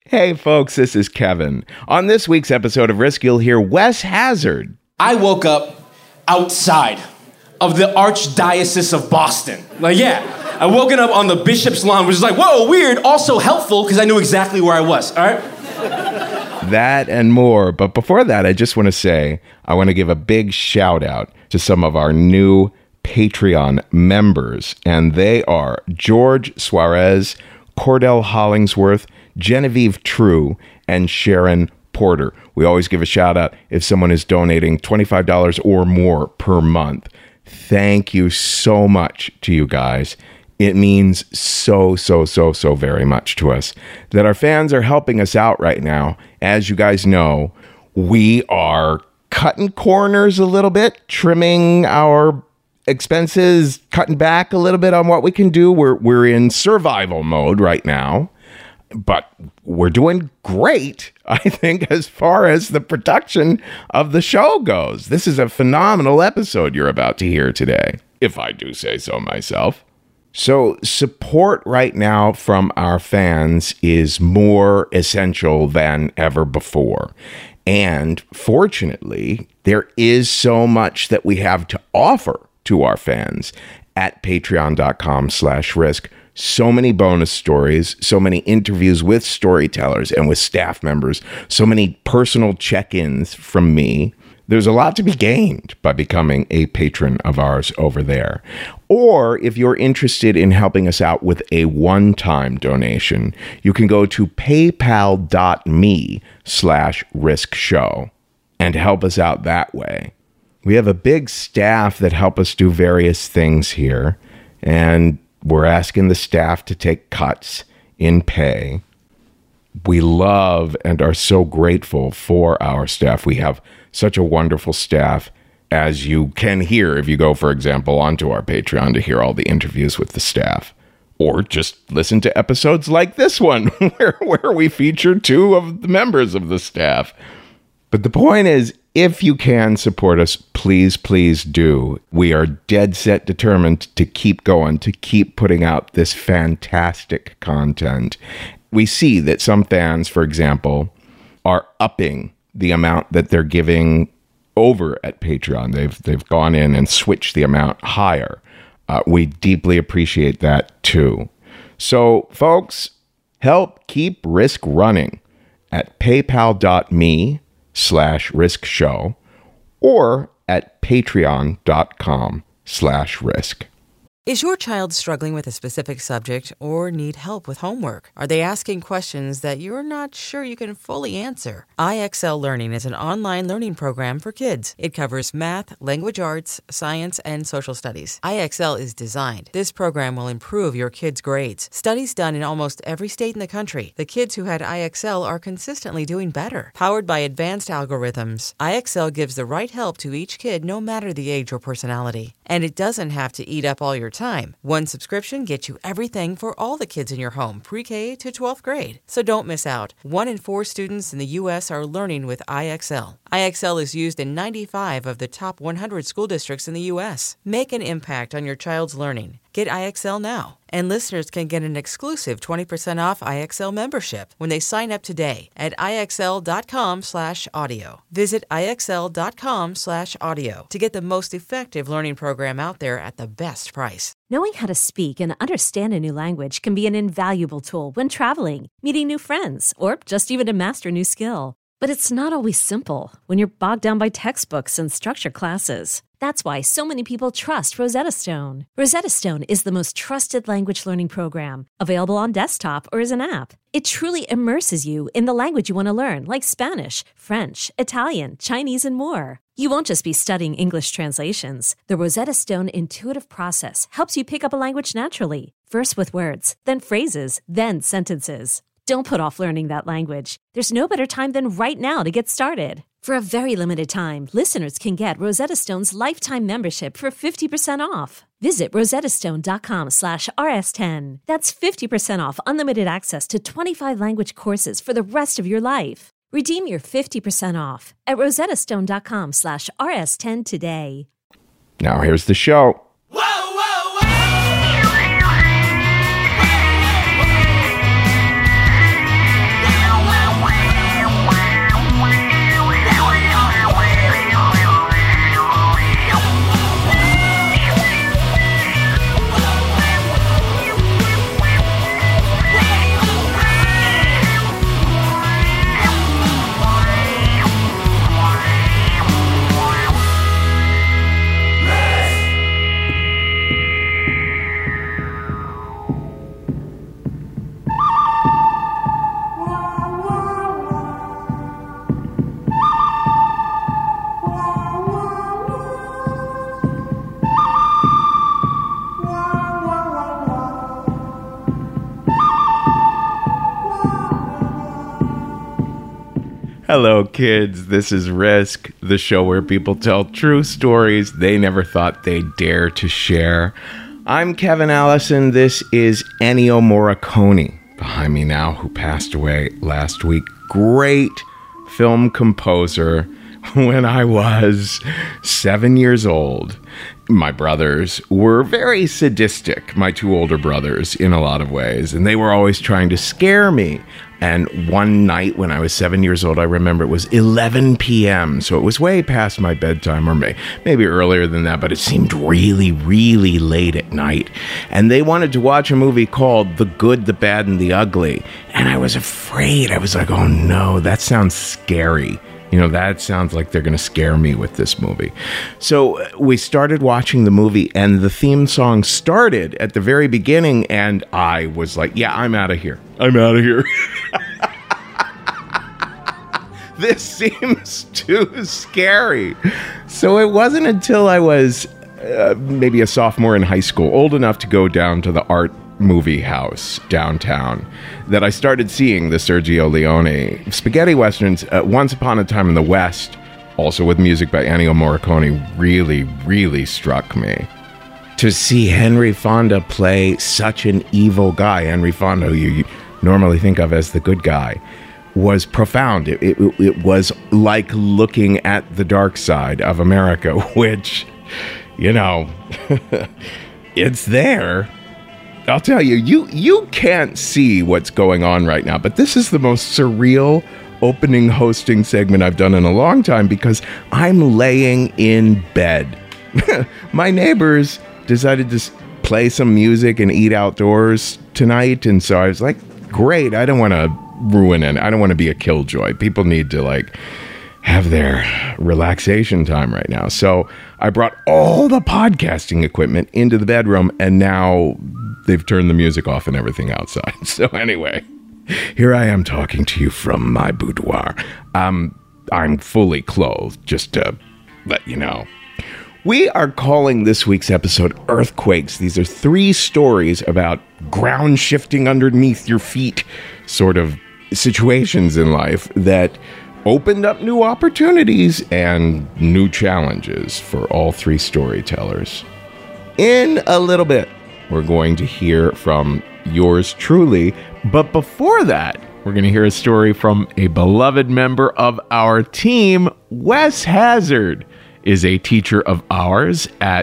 Hey folks, this is Kevin. On this week's episode of Risk, you'll hear Wes Hazard. I woke up outside of the Archdiocese of Boston. I woken up on the bishop's lawn, which is like, whoa, weird, also helpful, because I knew exactly where I was, all right? That and more. But before that, I just want to say, I want to give a big shout out to some of our new Patreon members. And they are George Suarez, Cordell Hollingsworth, Genevieve True, and Sharon Porter. We always give a shout out if someone is donating $25 or more per month. Thank you so much to you guys. It means so very much to us that our fans are helping us out right now. As you guys know, we are cutting corners a little bit, trimming our expenses, cutting back a little bit on what we can do. We're in survival mode right now, but we're doing great, I think, as far as the production of the show goes. This is a phenomenal episode you're about to hear today, if I do say so myself. So support right now from our fans is more essential than ever before. And fortunately, there is so much that we have to offer to our fans at patreon.com/risk. So many bonus stories, so many interviews with storytellers and with staff members, so many personal check-ins from me. There's a lot to be gained by becoming a patron of ours over there. Or if you're interested in helping us out with a one-time donation, you can go to paypal.me/riskshow and help us out that way. We have a big staff that help us do various things here, and we're asking the staff to take cuts in pay. We love and are so grateful for our staff. We have such a wonderful staff, as you can hear if you go, for example, onto our Patreon to hear all the interviews with the staff. Or just listen to episodes like this one, where we feature two of the members of the staff. But the point is, if you can support us, please do. We are dead set determined to keep going, to keep putting out this fantastic content. We see that some fans, for example, are upping the amount that they're giving over at Patreon. They've gone in and switched the amount higher. We deeply appreciate that too. So, folks, help keep Risk running at paypal.me/riskshow or at patreon.com/risk. Is your child struggling with a specific subject or need help with homework? Are they asking questions that you're not sure you can fully answer? IXL Learning is an online learning program for kids. It covers math, language arts, science, and social studies. IXL is designed. This program will improve your kids' grades. Studies done in almost every state in the country. The kids who had IXL are consistently doing better. Powered by advanced algorithms, IXL gives the right help to each kid no matter the age or personality. And it doesn't have to eat up all your time. One subscription gets you everything for all the kids in your home, pre-K to 12th grade. So don't miss out. 1 in 4 students in the U.S. are learning with IXL. IXL is used in 95 of the top 100 school districts in the U.S. Make an impact on your child's learning. Get IXL now. And listeners can get an exclusive 20% off IXL membership when they sign up today at IXL.com/audio. Visit IXL.com/audio to get the most effective learning program out there at the best price. Knowing how to speak and understand a new language can be an invaluable tool when traveling, meeting new friends, or just even to master a new skill. But it's not always simple when you're bogged down by textbooks and structure classes. That's why so many people trust Rosetta Stone. Rosetta Stone is the most trusted language learning program, available on desktop or as an app. It truly immerses you in the language you want to learn, like Spanish, French, Italian, Chinese, and more. You won't just be studying English translations. The Rosetta Stone intuitive process helps you pick up a language naturally, first with words, then phrases, then sentences. Don't put off learning that language. There's no better time than right now to get started. For a very limited time, listeners can get Rosetta Stone's lifetime membership for 50% off. Visit rosettastone.com/rs10. That's 50% off unlimited access to 25 language courses for the rest of your life. Redeem your 50% off at rosettastone.com/rs10 today. Now here's the show. Hello, kids. This is Risk, the show where people tell true stories they never thought they'd dare to share. I'm Kevin Allison. This is Ennio Morricone behind me now, who passed away last week. Great film composer when I was 7 years old. My brothers were very sadistic, my two older brothers, in a lot of ways, and they were always trying to scare me. And one night when I was 7 years old, I remember it was 11 p.m., so it was way past my bedtime, or maybe earlier than that, but it seemed really, really late at night. And they wanted to watch a movie called The Good, the Bad, and the Ugly. And I was afraid. I was like, oh no, that sounds scary. You know, that sounds like they're going to scare me with this movie. So we started watching the movie, and the theme song started at the very beginning, and I was like, yeah, I'm out of here. I'm out of here. This seems too scary. So it wasn't until I was maybe a sophomore in high school, old enough to go down to the art movie house downtown, that I started seeing the Sergio Leone spaghetti westerns. Once Upon a Time in the West, also with music by Ennio Morricone, really, really struck me. To see Henry Fonda play such an evil guy, Henry Fonda, who you normally think of as the good guy, was profound. It was like looking at the dark side of America, which, you know, it's there. I'll tell you, you can't see what's going on right now, but this is the most surreal opening hosting segment I've done in a long time because I'm laying in bed. My neighbors decided to play some music and eat outdoors tonight, and so I was like, great, I don't want to ruin it. I don't want to be a killjoy. People need to, like, have their relaxation time right now. So I brought all the podcasting equipment into the bedroom, and now they've turned the music off and everything outside. So anyway, here I am talking to you from my boudoir. I'm fully clothed, just to let you know. We are calling this week's episode Earthquakes. These are 3 stories about ground shifting underneath your feet sort of situations in life that opened up new opportunities and new challenges for all 3 storytellers. In a little bit, we're going to hear from yours truly, but before that, we're going to hear a story from a beloved member of our team. Wes Hazard is a teacher of ours at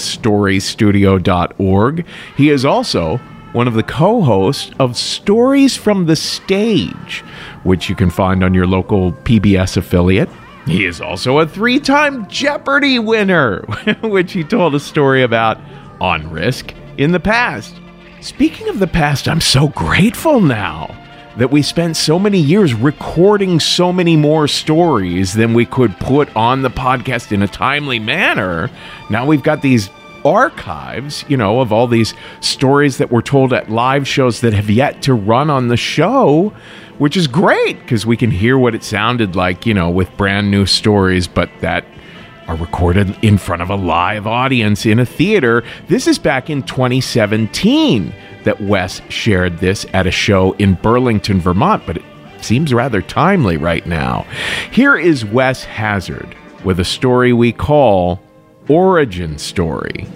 thestorystudio.org. He is also one of the co-hosts of Stories from the Stage, which you can find on your local PBS affiliate. He is also a 3-time Jeopardy winner, which he told a story about on Risk in the past. Speaking of the past, I'm so grateful now that we spent so many years recording so many more stories than we could put on the podcast in a timely manner. Now we've got these archives, you know, of all these stories that were told at live shows that have yet to run on the show, which is great because we can hear what it sounded like, you know, with brand new stories, but that are recorded in front of a live audience in a theater. This is back in 2017 that Wes shared this at a show in Burlington, Vermont, but it seems rather timely right now. Here is Wes Hazard with a story we call Origin Story.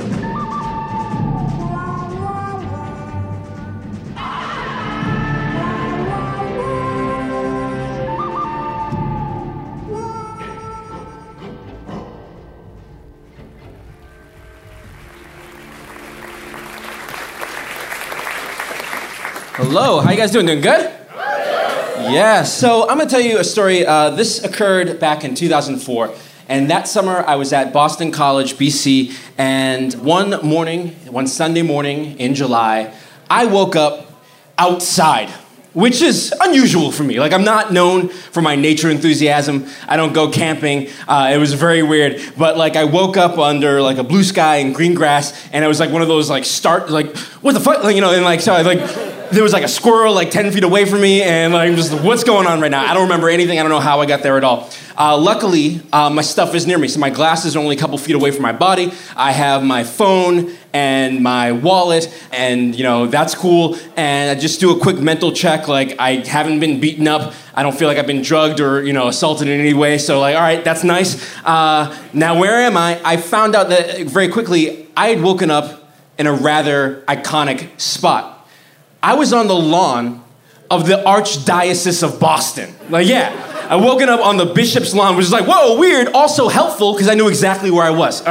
Hello, how you guys doing? Doing good? Yeah, so I'm going to tell you a story. This occurred back in 2004, and that summer I was at Boston College, BC, and one Sunday morning in July, I woke up outside, which is unusual for me. Like, I'm not known for my nature enthusiasm. I don't go camping. It was very weird. But, like, I woke up under, like, a blue sky and green grass, and it was, like, one of those, like, what the fuck? Like, you know, and, like, so I, like, there was like a squirrel like 10 feet away from me, and like just what's going on right now? I don't remember anything. I don't know how I got there at all. Luckily, my stuff is near me, so my glasses are only a couple feet away from my body. I have my phone and my wallet, and that's cool. And I just do a quick mental check, like I haven't been beaten up. I don't feel like I've been drugged or assaulted in any way. So like, all right, that's nice. Now where am I? I found out that very quickly I had woken up in a rather iconic spot. I was on the lawn of the Archdiocese of Boston. Like, yeah, I woken up on the bishop's lawn, which is like, whoa, weird, also helpful, because I knew exactly where I was, all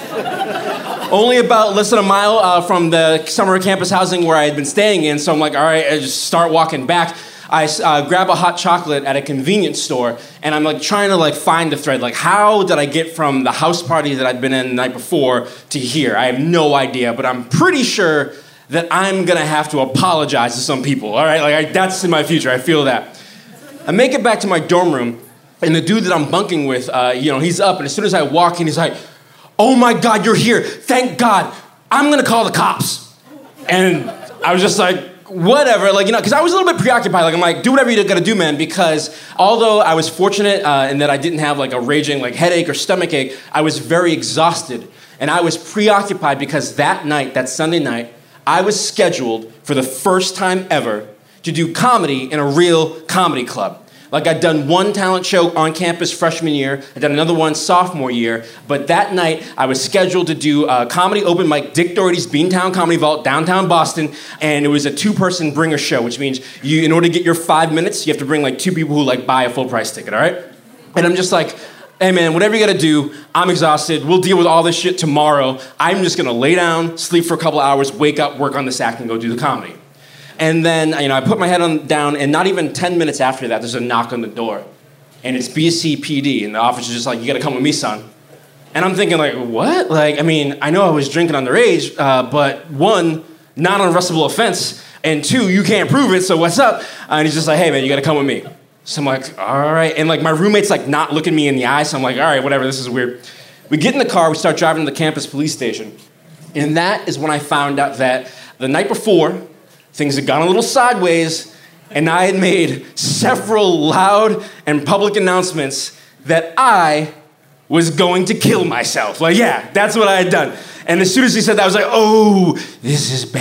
right? Only about less than a mile from the summer campus housing where I had been staying in, so I'm like, all right, I just start walking back. I grab a hot chocolate at a convenience store, and I'm like trying to like find the thread. Like, how did I get from the house party that I'd been in the night before to here? I have no idea, but I'm pretty sure that I'm gonna have to apologize to some people, all right? Like, that's in my future, I feel that. I make it back to my dorm room, and the dude that I'm bunking with, he's up, and as soon as I walk in, he's like, oh my God, you're here, thank God, I'm gonna call the cops. And I was just like, whatever, because I was a little bit preoccupied, I'm like, do whatever you gotta do, man, because although I was fortunate in that I didn't have like a raging like headache or stomach ache, I was very exhausted, and I was preoccupied because that night, that Sunday night, I was scheduled for the first time ever to do comedy in a real comedy club. Like, I'd done one talent show on campus freshman year, I'd done another one sophomore year, but that night I was scheduled to do a comedy open mic, Dick Doherty's Beantown Comedy Vault, downtown Boston, and it was a 2-person bringer show, which means in order to get your 5 minutes, you have to bring like 2 people who like buy a full price ticket, all right? And I'm just like, hey man, whatever you gotta do, I'm exhausted, we'll deal with all this shit tomorrow. I'm just gonna lay down, sleep for a couple hours, wake up, work on this act, and go do the comedy. And then, I put my head down, and not even 10 minutes after that, there's a knock on the door. And it's BC PD, and the officer's just like, you gotta come with me, son. And I'm thinking like, what? I know I was drinking underage, but 1, not an arrestable offense, and 2, you can't prove it, so what's up? And he's just like, hey man, you gotta come with me. So I'm like, all right. And like my roommate's like not looking me in the eye, so I'm like, all right, whatever, this is weird. We get in the car, we start driving to the campus police station. And that is when I found out that the night before, things had gone a little sideways, and I had made several loud and public announcements that I was going to kill myself. Like, yeah, that's what I had done. And as soon as he said that, I was like, oh, this is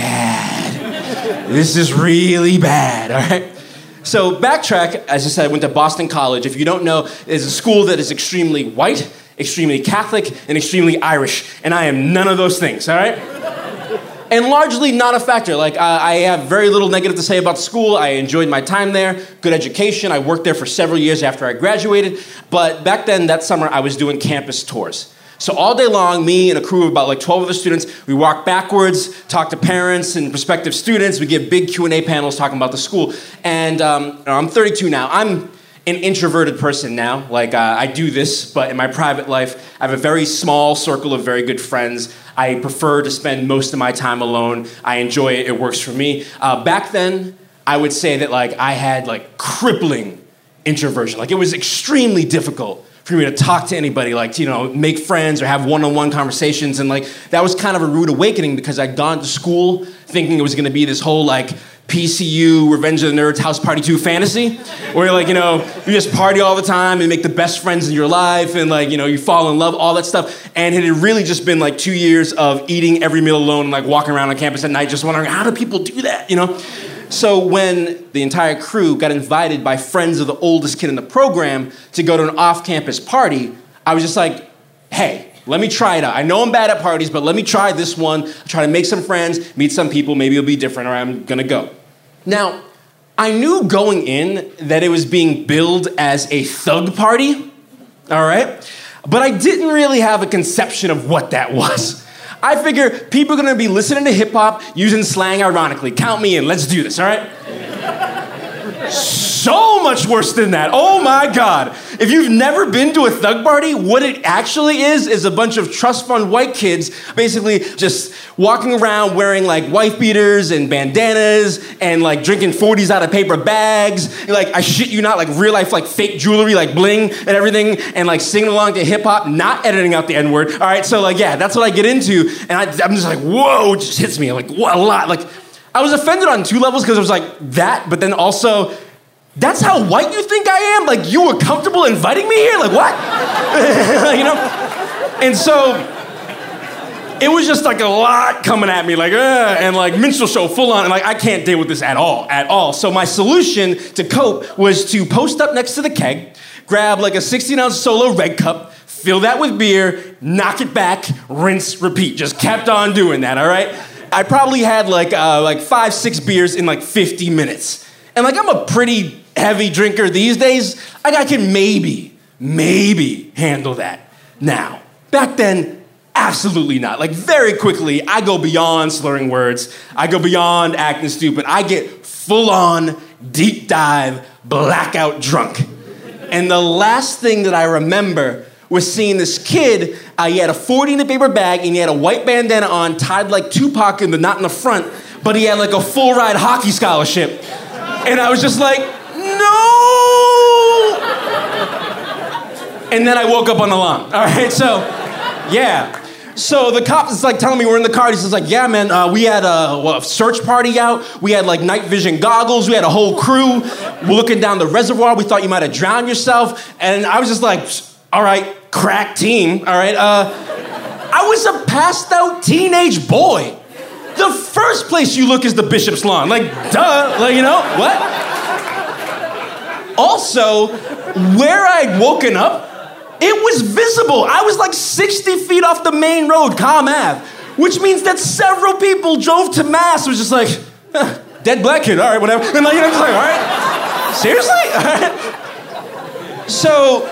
bad. This is really bad, all right? So backtrack, as I said, I went to Boston College. If you don't know, it's a school that is extremely white, extremely Catholic, and extremely Irish. And I am none of those things, all right? And largely not a factor. I have very little negative to say about the school. I enjoyed my time there, good education. I worked there for several years after I graduated. But back then, that summer, I was doing campus tours. So all day long, me and a crew of about like 12 other students, we walk backwards, talk to parents and prospective students. We give big Q&A panels talking about the school. And I'm 32 now. I'm an introverted person now. I do this, but in my private life, I have a very small circle of very good friends. I prefer to spend most of my time alone. I enjoy it. It works for me. Back then, I would say that I had crippling introversion. It was extremely difficult for me to talk to anybody, make friends or have one-on-one conversations. And that was kind of a rude awakening because I'd gone to school thinking it was going to be this whole PCU, Revenge of the Nerds, House Party 2 fantasy, where you just party all the time and make the best friends in your life and you fall in love, all that stuff. And it had really just been 2 years of eating every meal alone and walking around on campus at night just wondering, how do people do that, So when the entire crew got invited by friends of the oldest kid in the program to go to an off-campus party, I was just like, hey, let me try it out. I know I'm bad at parties, but let me try this one. I'll try to make some friends, meet some people, maybe it'll be different, or I'm gonna go. Now, I knew going in that it was being billed as a thug party, all right? But I didn't really have a conception of what that was. I figure people are gonna be listening to hip hop, using slang ironically. Count me in, let's do this, all right? So much worse than that. Oh my God. If you've never been to a thug party, what it actually is a bunch of trust fund white kids basically just walking around wearing wife beaters and bandanas and drinking 40s out of paper bags. I shit you not, real life, fake jewelry, bling and everything, and singing along to hip hop, not editing out the N-word. All right, so yeah, that's what I get into. And I'm just whoa, it just hits me. What a lot. I was offended on two levels because it was like that, but then also, that's how white you think I am? Like, you were comfortable inviting me here? Like, what? You know? And so, it was just like a lot coming at me, like, and like minstrel show full on, and like, I can't deal with this at all. So my solution to cope was to post up next to the keg, grab like a 16-ounce Solo Red Cup, fill that with beer, knock it back, rinse, repeat. Just kept on doing that, all right? I probably had like 5-6 beers in like 50 minutes. And like, I'm a pretty heavy drinker these days. I can maybe handle that now. Back then, absolutely not. Like, very quickly, I go beyond slurring words. I go beyond acting stupid. I get full-on, deep dive, blackout drunk. And the last thing that I remember was seeing this kid, he had a 40 in a paper bag, and he had a white bandana on, tied like Tupac in the knot in the front, but he had like a full ride hockey scholarship. And I was just like, no! And then I woke up on the lawn, all right? So, yeah. So the cop is like telling me we're in the car. He's like, yeah, man, we had a search party out. We had like night vision goggles. We had a whole crew. We're looking down the reservoir. We thought you might have drowned yourself. And I was just like, all right, crack team, all right? I was a passed out teenage boy. The first place you look is the Bishop's Lawn. Like, duh, like, you know, what? Also, where I'd woken up, it was visible. I was like 60 feet off the main road, Comm Ave, which means that several people drove to Mass. It was just like, dead black kid, all right, whatever. And like, you know, just like, all right, seriously? All right. So,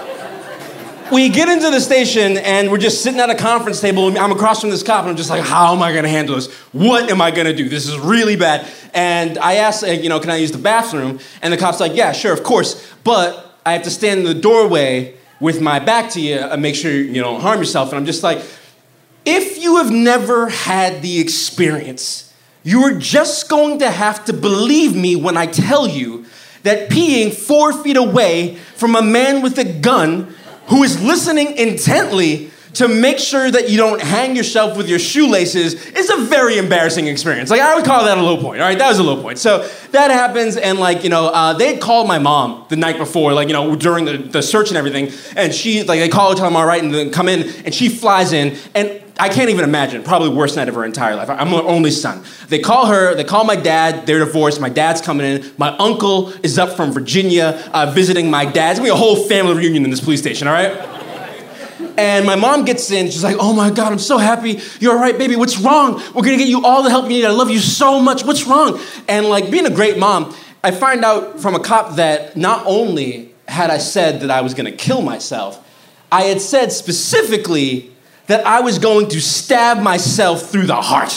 we get into the station, and we're just sitting at a conference table, and I'm across from this cop, and I'm just like, how am I gonna handle this? What am I gonna do? This is really bad. And I asked, you know, can I use the bathroom? And the cop's like, yeah, sure, of course, but I have to stand in the doorway with my back to you and make sure you don't harm yourself. And I'm just like, if you have never had the experience, you are just going to have to believe me when I tell you that peeing 4 feet away from a man with a gun who is listening intently to make sure that you don't hang yourself with your shoelaces is a very embarrassing experience. Like, I would call that a low point, all right? That was a low point. So that happens, and like, you know, they had called my mom the night before, like, you know, during the search and everything, and she, like, they call her, tell them, all right, and then come in, and she flies in, and I can't even imagine, probably worst night of her entire life. I'm her only son. They call her, they call my dad, they're divorced, my dad's coming in, my uncle is up from Virginia visiting my dad. It's gonna be a whole family reunion in this police station, all right? And my mom gets in, she's like, oh my God, I'm so happy. You're all right, baby, what's wrong? We're gonna get you all the help you need. I love you so much, what's wrong? And like, being a great mom, I find out from a cop that not only had I said that I was gonna kill myself, I had said specifically that I was going to stab myself through the heart,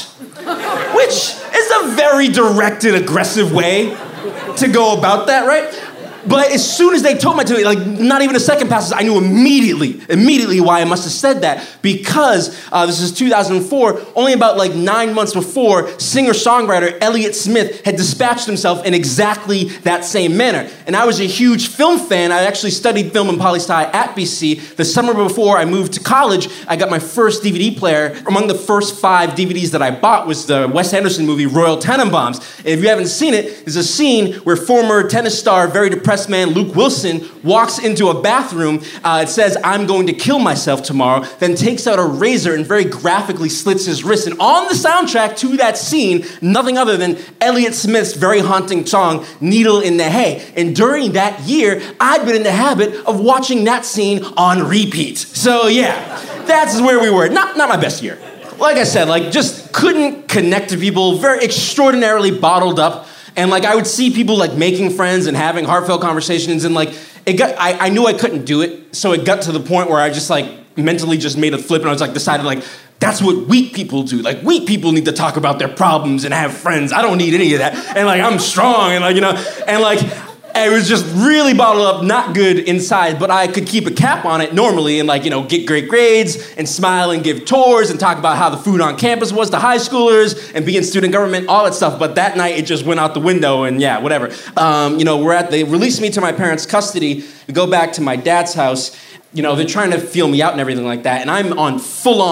which is a very directed, aggressive way to go about that, right? But as soon as they told me to me, like, not even a second passes, I knew immediately why I must have said that. Because this is 2004, only about like 9 months before, singer-songwriter Elliott Smith had dispatched himself in exactly that same manner. And I was a huge film fan. I actually studied film and poli-sci at BC. The summer before I moved to college, I got my first DVD player. Among the first 5 DVDs that I bought was the Wes Anderson movie Royal Tenenbaums. And if you haven't seen it, there's a scene where former tennis star, very depressed man Luke Wilson walks into a bathroom. It says, I'm going to kill myself tomorrow, then takes out a razor and very graphically slits his wrist. And on the soundtrack to that scene, nothing other than Elliott Smith's very haunting song, Needle in the Hay. And during that year, I'd been in the habit of watching that scene on repeat. So yeah, that's where we were. Not my best year. Like I said, like, just couldn't connect to people, very extraordinarily bottled up. And like, I would see people like making friends and having heartfelt conversations, and like, I knew I couldn't do it. So it got to the point where I just like mentally just made a flip, and I was like, decided like, that's what weak people do. Like, weak people need to talk about their problems and have friends. I don't need any of that. And like, I'm strong, and like, you know, and like, it was just really bottled up, not good inside, but I could keep a cap on it normally and like, you know, get great grades and smile and give tours and talk about how the food on campus was to high schoolers and be in student government, all that stuff. But that night it just went out the window, and yeah, whatever. You know, they released me to my parents' custody to go back to my dad's house. You know, they're trying to feel me out and everything like that. And I'm on full-on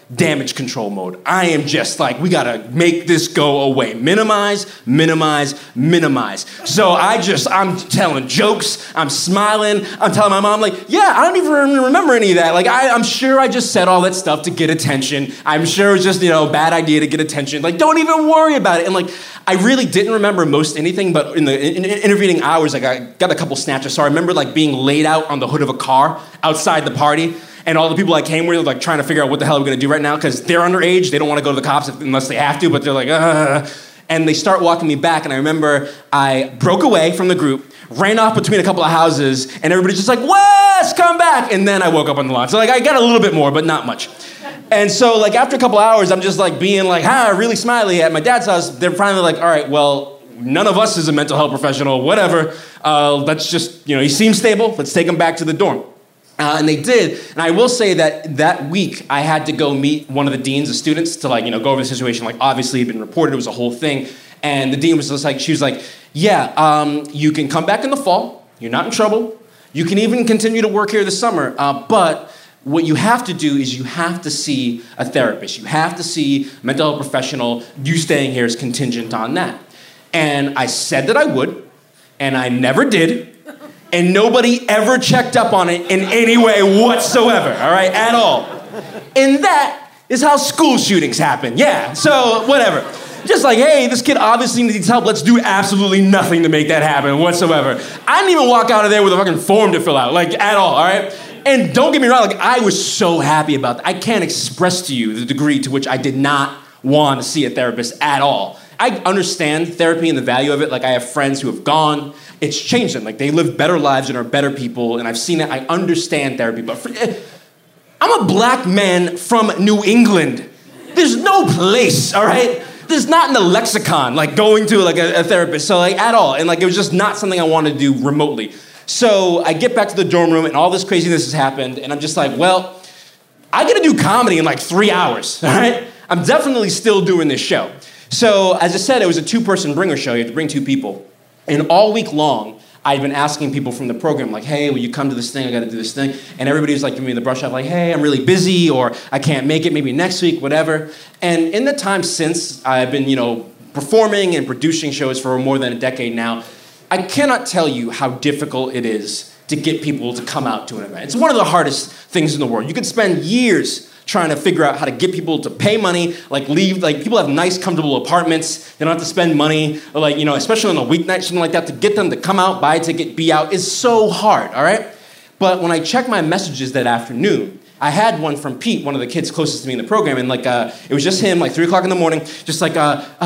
damage control mode. I am just like, we gotta make this go away. Minimize, minimize, minimize. So I'm telling jokes, I'm smiling, I'm telling my mom, like, yeah, I don't even remember any of that. Like, I'm sure I just said all that stuff to get attention. I'm sure it was just, bad idea to get attention. Like, don't even worry about it. And like, I really didn't remember most anything, but in the intervening hours, like, I got a couple snatches. So I remember like being laid out on the hood of a car outside the party. And all the people I came with, like, trying to figure out what the hell we're gonna do right now, because they're underage, they don't wanna go to the cops unless they have to, but they're like, And they start walking me back, and I remember I broke away from the group, ran off between a couple of houses, and everybody's just like, Wes, come back! And then I woke up on the lawn. So like, I got a little bit more, but not much. And so like, after a couple hours, I'm just like being like, really smiley at my dad's house. They're finally like, all right, well, none of us is a mental health professional, whatever. Let's just, he seems stable, let's take him back to the dorm. And they did. And I will say that week, I had to go meet one of the deans of students to like, go over the situation. Like, obviously, it had been reported. It was a whole thing. And the dean was just like, she was like, yeah, you can come back in the fall. You're not in trouble. You can even continue to work here this summer. But what you have to do is you have to see a therapist. You have to see a mental health professional. You staying here is contingent on that. And I said that I would, and I never did. And nobody ever checked up on it in any way whatsoever, all right, at all. And that is how school shootings happen, yeah, so whatever. Just like, hey, this kid obviously needs help, let's do absolutely nothing to make that happen whatsoever. I didn't even walk out of there with a fucking form to fill out, like, at all right? And don't get me wrong, like, I was so happy about that. I can't express to you the degree to which I did not want to see a therapist at all. I understand therapy and the value of it. Like, I have friends who have gone. It's changed them. Like, they live better lives and are better people, and I've seen it. I understand therapy, but I'm a black man from New England. There's no place, all right? There's not in the lexicon, like, going to, like, a therapist, so, like, at all. And, like, it was just not something I wanted to do remotely. So I get back to the dorm room, and all this craziness has happened, and I'm just like, well, I get to do comedy in, like, 3 hours, all right? I'm definitely still doing this show. So, as I said, it was a two-person bringer show. You had to bring two people. And all week long, I'd been asking people from the program, like, hey, will you come to this thing? I got to do this thing. And everybody was like giving me the brush off, like, hey, I'm really busy, or I can't make it, maybe next week, whatever. And in the time since, I've been, performing and producing shows for more than a decade now. I cannot tell you how difficult it is to get people to come out to an event. It's one of the hardest things in the world. You could spend years trying to figure out how to get people to pay money, like leave, like people have nice, comfortable apartments. They don't have to spend money, or like, especially on a weeknight, something like that, to get them to come out, buy a ticket, be out is so hard, all right? But when I checked my messages that afternoon, I had one from Pete, one of the kids closest to me in the program, and like, it was just him, like 3 o'clock in the morning, just like,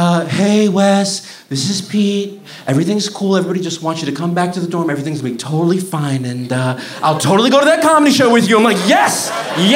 hey Wes, this is Pete, everything's cool, everybody just wants you to come back to the dorm, everything's gonna be totally fine, and I'll totally go to that comedy show with you. I'm like, yes,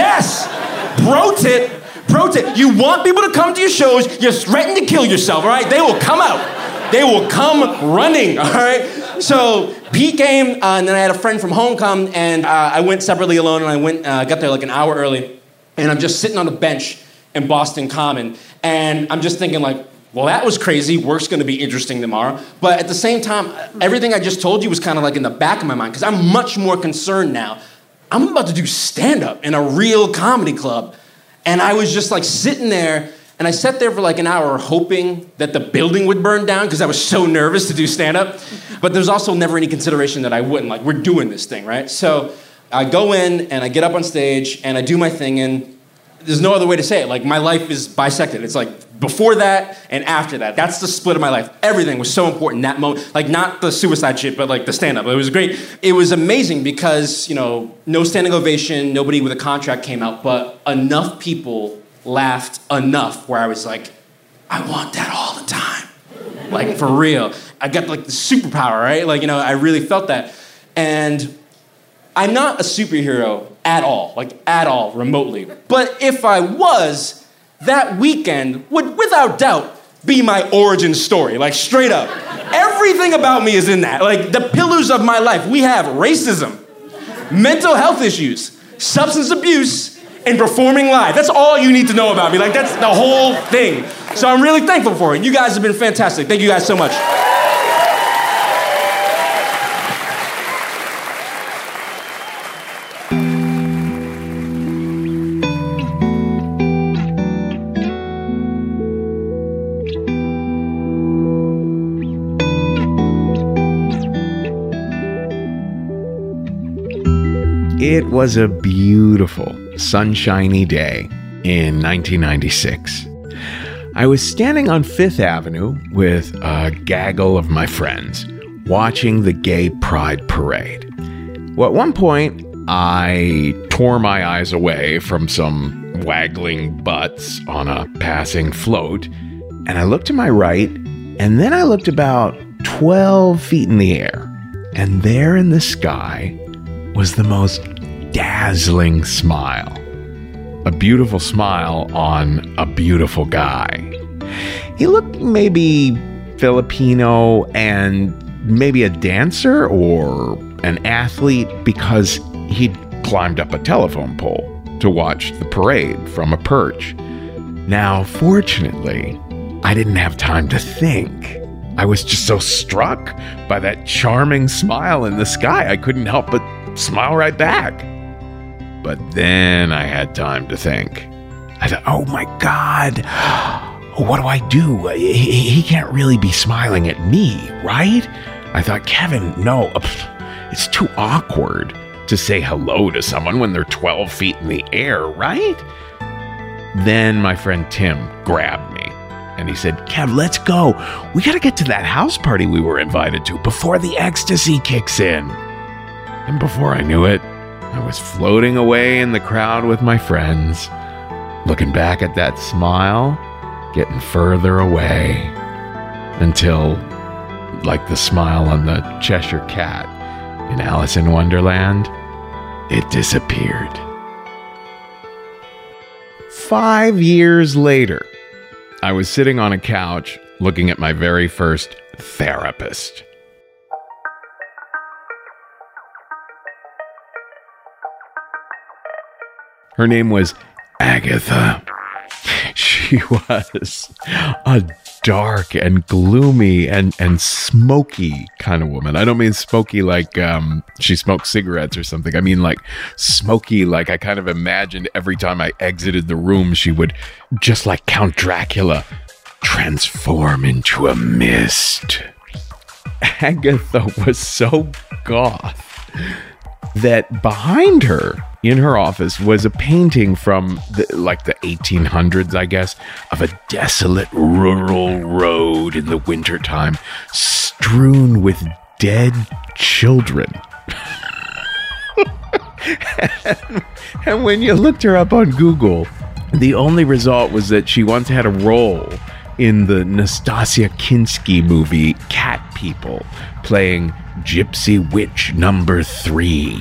pro tip, you want people to come to your shows, you're threatening to kill yourself, all right? They will come out, they will come running, all right? So Pete came, and then I had a friend from home come, and I went separately alone, and I got there like an hour early, and I'm just sitting on a bench in Boston Common, and I'm just thinking like, well, that was crazy, work's gonna be interesting tomorrow, but at the same time, everything I just told you was kind of like in the back of my mind, because I'm much more concerned now. I'm about to do stand-up in a real comedy club, and I was just like sitting there, and I sat there for like an hour hoping that the building would burn down because I was so nervous to do stand-up. But there's also never any consideration that I wouldn't. Like, we're doing this thing, right? So I go in and I get up on stage and I do my thing, and there's no other way to say it. Like, my life is bisected. It's like before that and after that. That's the split of my life. Everything was so important in that moment. Like, not the suicide shit, but like the stand-up. It was great. It was amazing because, no standing ovation, nobody with a contract came out, but enough people laughed enough where I was like, I want that all the time. Like, for real. I got like the superpower, right? Like, I really felt that. And I'm not a superhero at all, remotely. But if I was, that weekend would, without doubt, be my origin story, like straight up. Everything about me is in that. Like, the pillars of my life. We have racism, mental health issues, substance abuse, and performing live. That's all you need to know about me. Like, that's the whole thing. So I'm really thankful for it. You guys have been fantastic. Thank you guys so much. It was a beautiful, sunshiny day in 1996. I was standing on Fifth Avenue with a gaggle of my friends, watching the Gay Pride Parade. Well, at one point, I tore my eyes away from some waggling butts on a passing float, and I looked to my right, and then I looked about 12 feet in the air, and there in the sky was the most dazzling smile. A beautiful smile on a beautiful guy. He looked maybe Filipino and maybe a dancer or an athlete because he'd climbed up a telephone pole to watch the parade from a perch. Now, fortunately, I didn't have time to think. I was just so struck by that charming smile in the sky, I couldn't help but smile right back. But then I had time to think. I thought, oh my God, what do I do? He can't really be smiling at me, right? I thought, Kevin, no, it's too awkward to say hello to someone when they're 12 feet in the air, right? Then my friend Tim grabbed me and he said, Kev, let's go. We got to get to that house party we were invited to before the ecstasy kicks in. And before I knew it, I was floating away in the crowd with my friends, looking back at that smile, getting further away, until, like the smile on the Cheshire Cat in Alice in Wonderland, it disappeared. 5 years later, I was sitting on a couch looking at my very first therapist. Her name was Agatha. She was a dark and gloomy and smoky kind of woman. I don't mean smoky like she smoked cigarettes or something. I mean like smoky, like I kind of imagined every time I exited the room, she would, just like Count Dracula, transform into a mist. Agatha was so goth that behind her, in her office, was a painting from the 1800s, I guess, of a desolate rural road in the wintertime, strewn with dead children. and when you looked her up on Google, the only result was that she once had a role in the Nastasia Kinski movie Cat People, playing Gypsy Witch number 3.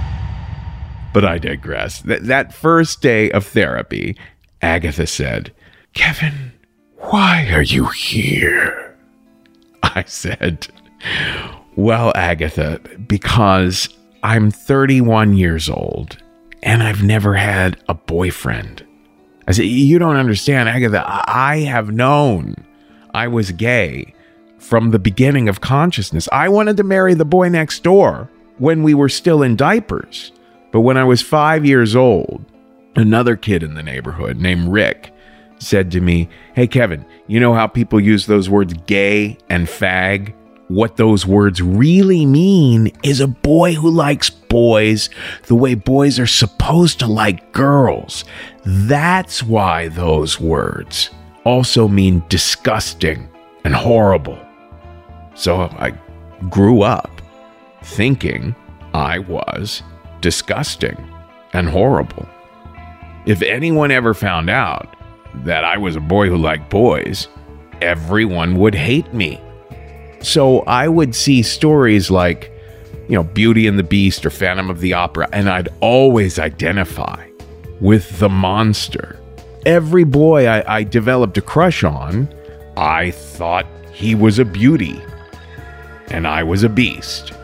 But I digress. That first day of therapy, Agatha said, Kevin, why are you here? I said, well, Agatha, because I'm 31 years old and I've never had a boyfriend. I said, you don't understand, Agatha. I have known I was gay from the beginning of consciousness. I wanted to marry the boy next door when we were still in diapers. But when I was 5 years old, another kid in the neighborhood named Rick said to me, hey, Kevin, you know how people use those words gay and fag? What those words really mean is a boy who likes boys the way boys are supposed to like girls. That's why those words also mean disgusting and horrible. So I grew up thinking I was disgusting and horrible. If anyone ever found out that I was a boy who liked boys, everyone would hate me. So I would see stories like, Beauty and the Beast or Phantom of the Opera, and I'd always identify with the monster. Every boy I developed a crush on, I thought he was a beauty and I was a beast.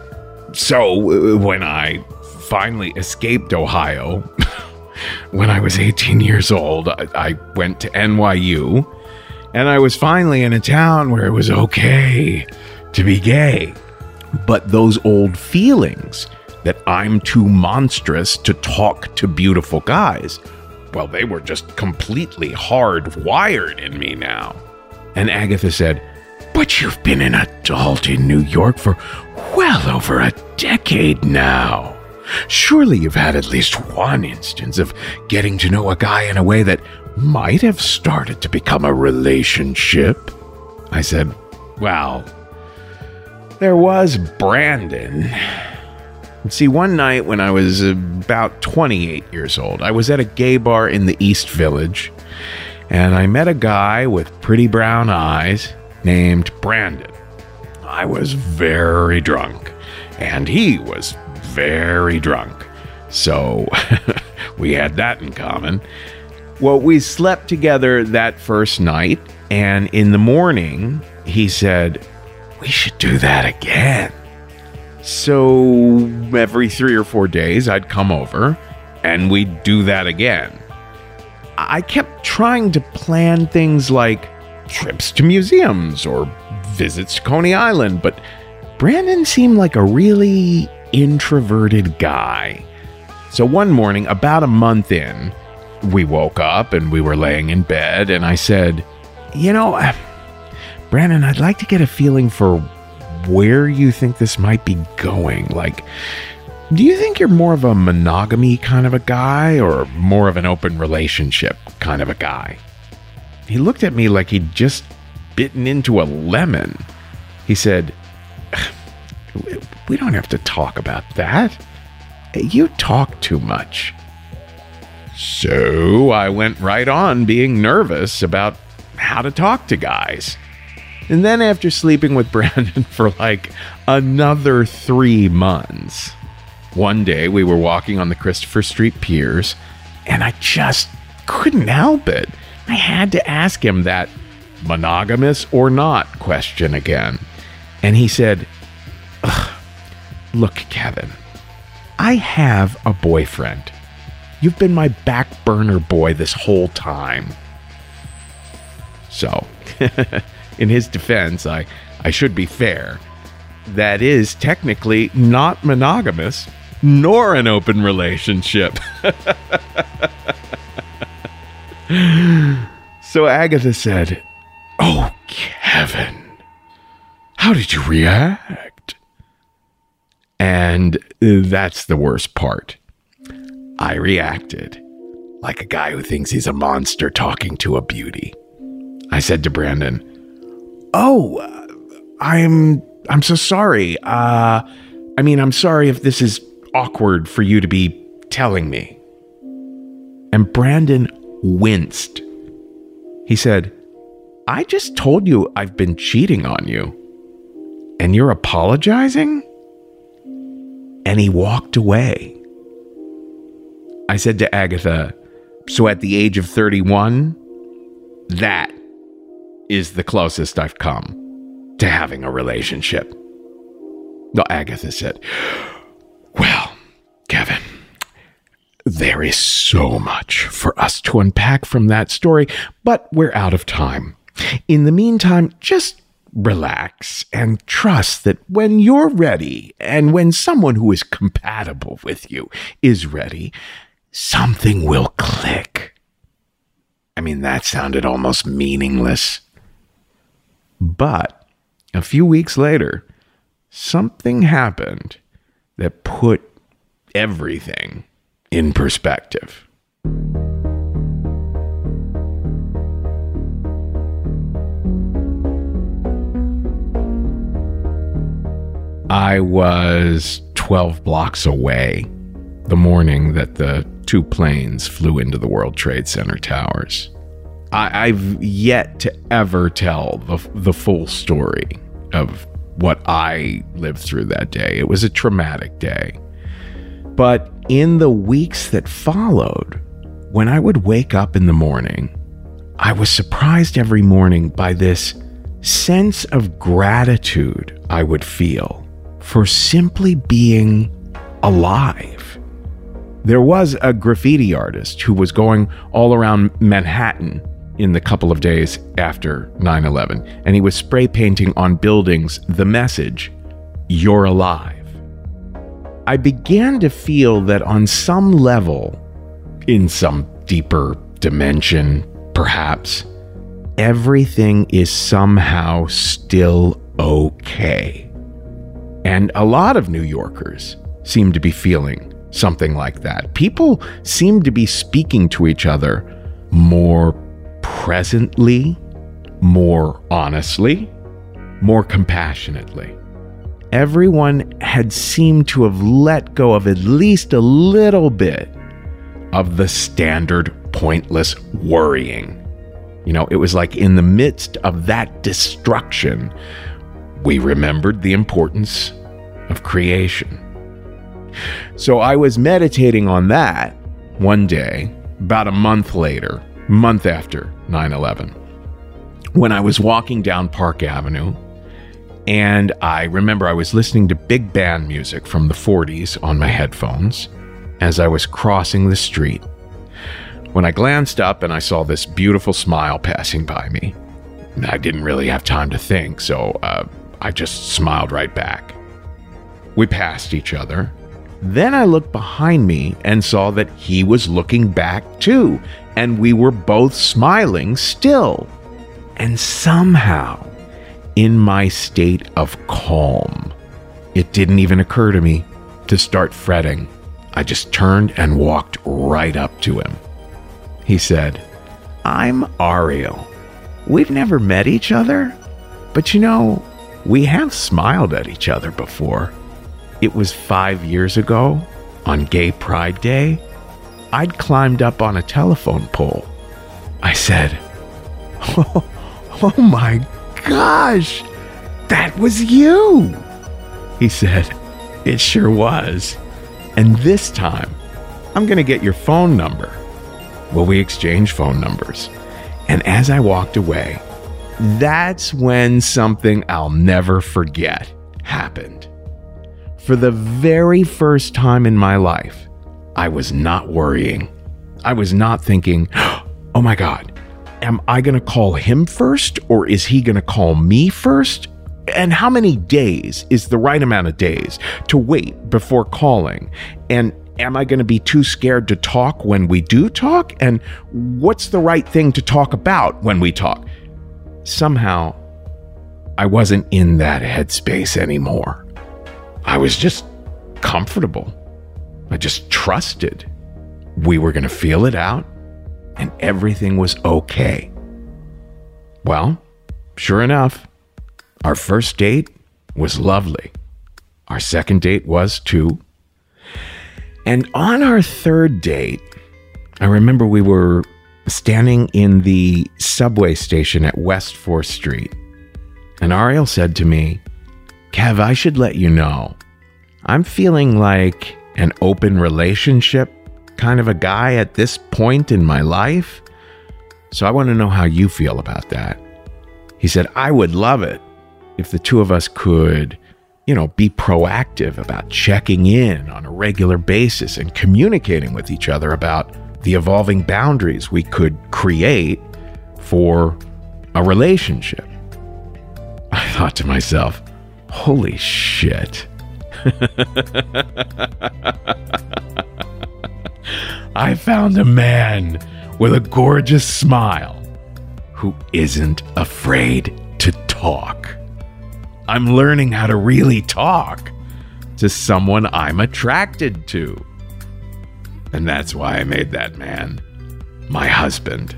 So when I finally escaped Ohio, when I was 18 years old, I went to NYU, and I was finally in a town where it was okay to be gay. But those old feelings that I'm too monstrous to talk to beautiful guys, well, they were just completely hardwired in me now. And Agatha said, but you've been an adult in New York for well over a decade now. Surely you've had at least one instance of getting to know a guy in a way that might have started to become a relationship. I said, well, there was Brandon. See, one night when I was about 28 years old, I was at a gay bar in the East Village, and I met a guy with pretty brown eyes named Brandon. I was very drunk, and he was very drunk, so we had that in common. Well, we slept together that first night, and in the morning, he said, we should do that again. So every 3 or 4 days, I'd come over, and we'd do that again. I kept trying to plan things like trips to museums or visits to Coney Island, but Brandon seemed like a really introverted guy. So one morning, about a month in, we woke up and we were laying in bed, and I said, Brandon, I'd like to get a feeling for where you think this might be going. Like, do you think you're more of a monogamy kind of a guy or more of an open relationship kind of a guy? He looked at me like he'd just bitten into a lemon. He said, we don't have to talk about that. You talk too much. So I went right on being nervous about how to talk to guys. And then after sleeping with Brandon for like another 3 months, one day we were walking on the Christopher Street piers, and I just couldn't help it. I had to ask him that monogamous or not question again. And he said, look, Kevin, I have a boyfriend. You've been my back burner boy this whole time. So, in his defense, I should be fair. That is technically not monogamous, nor an open relationship. So Agatha said, oh, Kevin, how did you react? And that's the worst part. I reacted like a guy who thinks he's a monster talking to a beauty. I said to Brandon, oh, I'm so sorry. I'm sorry if this is awkward for you to be telling me. And Brandon winced. He said, I just told you I've been cheating on you, and you're apologizing? And he walked away. I said to Agatha, so at the age of 31, that is the closest I've come to having a relationship. No, Agatha said, well, Kevin, there is so much for us to unpack from that story, but we're out of time. In the meantime, just relax and trust that when you're ready and when someone who is compatible with you is ready, something will click. That sounded almost meaningless. But a few weeks later, something happened that put everything in perspective. I was 12 blocks away the morning that the 2 planes flew into the World Trade Center towers. I've yet to ever tell the full story of what I lived through that day. It was a traumatic day. But in the weeks that followed, when I would wake up in the morning, I was surprised every morning by this sense of gratitude I would feel for simply being alive. There was a graffiti artist who was going all around Manhattan in the couple of days after 9/11, and he was spray painting on buildings the message, "You're alive." I began to feel that on some level, in some deeper dimension, perhaps, everything is somehow still okay. And a lot of New Yorkers seem to be feeling something like that. People seemed to be speaking to each other more presently, more honestly, more compassionately. Everyone had seemed to have let go of at least a little bit of the standard pointless worrying. It was like in the midst of that destruction, we remembered the importance of creation. So I was meditating on that one day, about a month after 9/11, when I was walking down Park Avenue, and I remember I was listening to big band music from the 40s on my headphones as I was crossing the street, when I glanced up and I saw this beautiful smile passing by me. I didn't really have time to think, so I just smiled right back. We passed each other. Then I looked behind me and saw that he was looking back too, and we were both smiling still. And somehow, in my state of calm, it didn't even occur to me to start fretting. I just turned and walked right up to him. He said, "I'm Ariel. We've never met each other, but we have smiled at each other before. It was 5 years ago, on Gay Pride Day. I'd climbed up on a telephone pole." I said, Oh my gosh, that was you. He said, "It sure was. And this time, I'm going to get your phone number." Well, we exchanged phone numbers. And as I walked away, that's when something I'll never forget happened. For the very first time in my life, I was not worrying. I was not thinking, "Oh my God, am I going to call him first, or is he going to call me first? And how many days is the right amount of days to wait before calling? And am I going to be too scared to talk when we do talk? And what's the right thing to talk about when we talk?" Somehow, I wasn't in that headspace anymore. I was just comfortable. I just trusted we were going to feel it out and everything was okay. Well, sure enough, our first date was lovely. Our second date was too. And on our third date, I remember we were standing in the subway station at West 4th Street. And Ariel said to me, "Kev, I should let you know, I'm feeling like an open relationship kind of a guy at this point in my life. So I want to know how you feel about that." He said, "I would love it if the two of us could, be proactive about checking in on a regular basis and communicating with each other about the evolving boundaries we could create for a relationship." I thought to myself, holy shit. I found a man with a gorgeous smile who isn't afraid to talk. I'm learning how to really talk to someone I'm attracted to. And that's why I made that man my husband.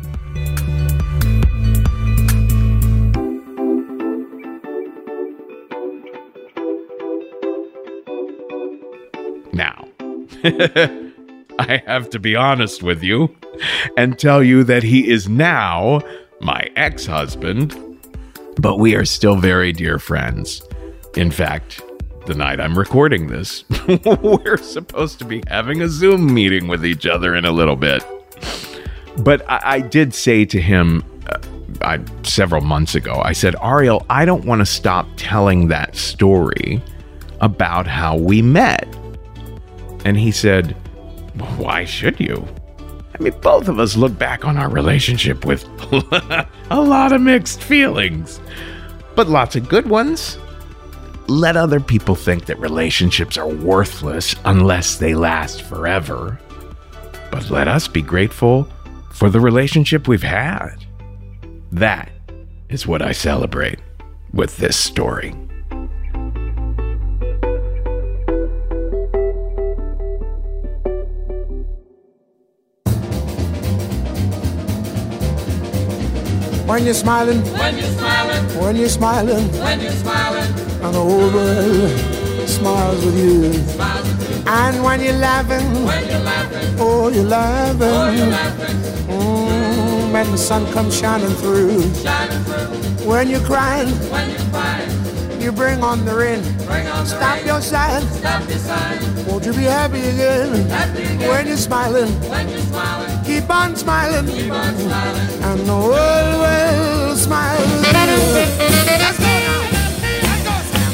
Now, I have to be honest with you and tell you that he is now my ex-husband, but we are still very dear friends. In fact, the night I'm recording this, we're supposed to be having a Zoom meeting with each other in a little bit. But I did say to him several months ago, I said, "Ariel, I don't want to stop telling that story about how we met." And he said, "Why should you? I mean, both of us look back on our relationship with a lot of mixed feelings, but lots of good ones. Let other people think that relationships are worthless unless they last forever. But let us be grateful for the relationship we've had." That is what I celebrate with this story. When you're smiling, When you're smiling, when you're smiling, when you're smiling, and the whole world smiles with you. And when you're laughing, when you're laughing, oh, you're laughing. oh, you're laughing, When the sun comes shining through. shining through. When you're crying, When you're crying, you bring on the rain. bring on the Stop rain. your sighing. Stop your sighing. Won't you be happy again? Happy again. When you're smiling, When you're smiling, keep on smiling. keep on smiling. And the world will smile with you. Let's go now. Let's go, Sam.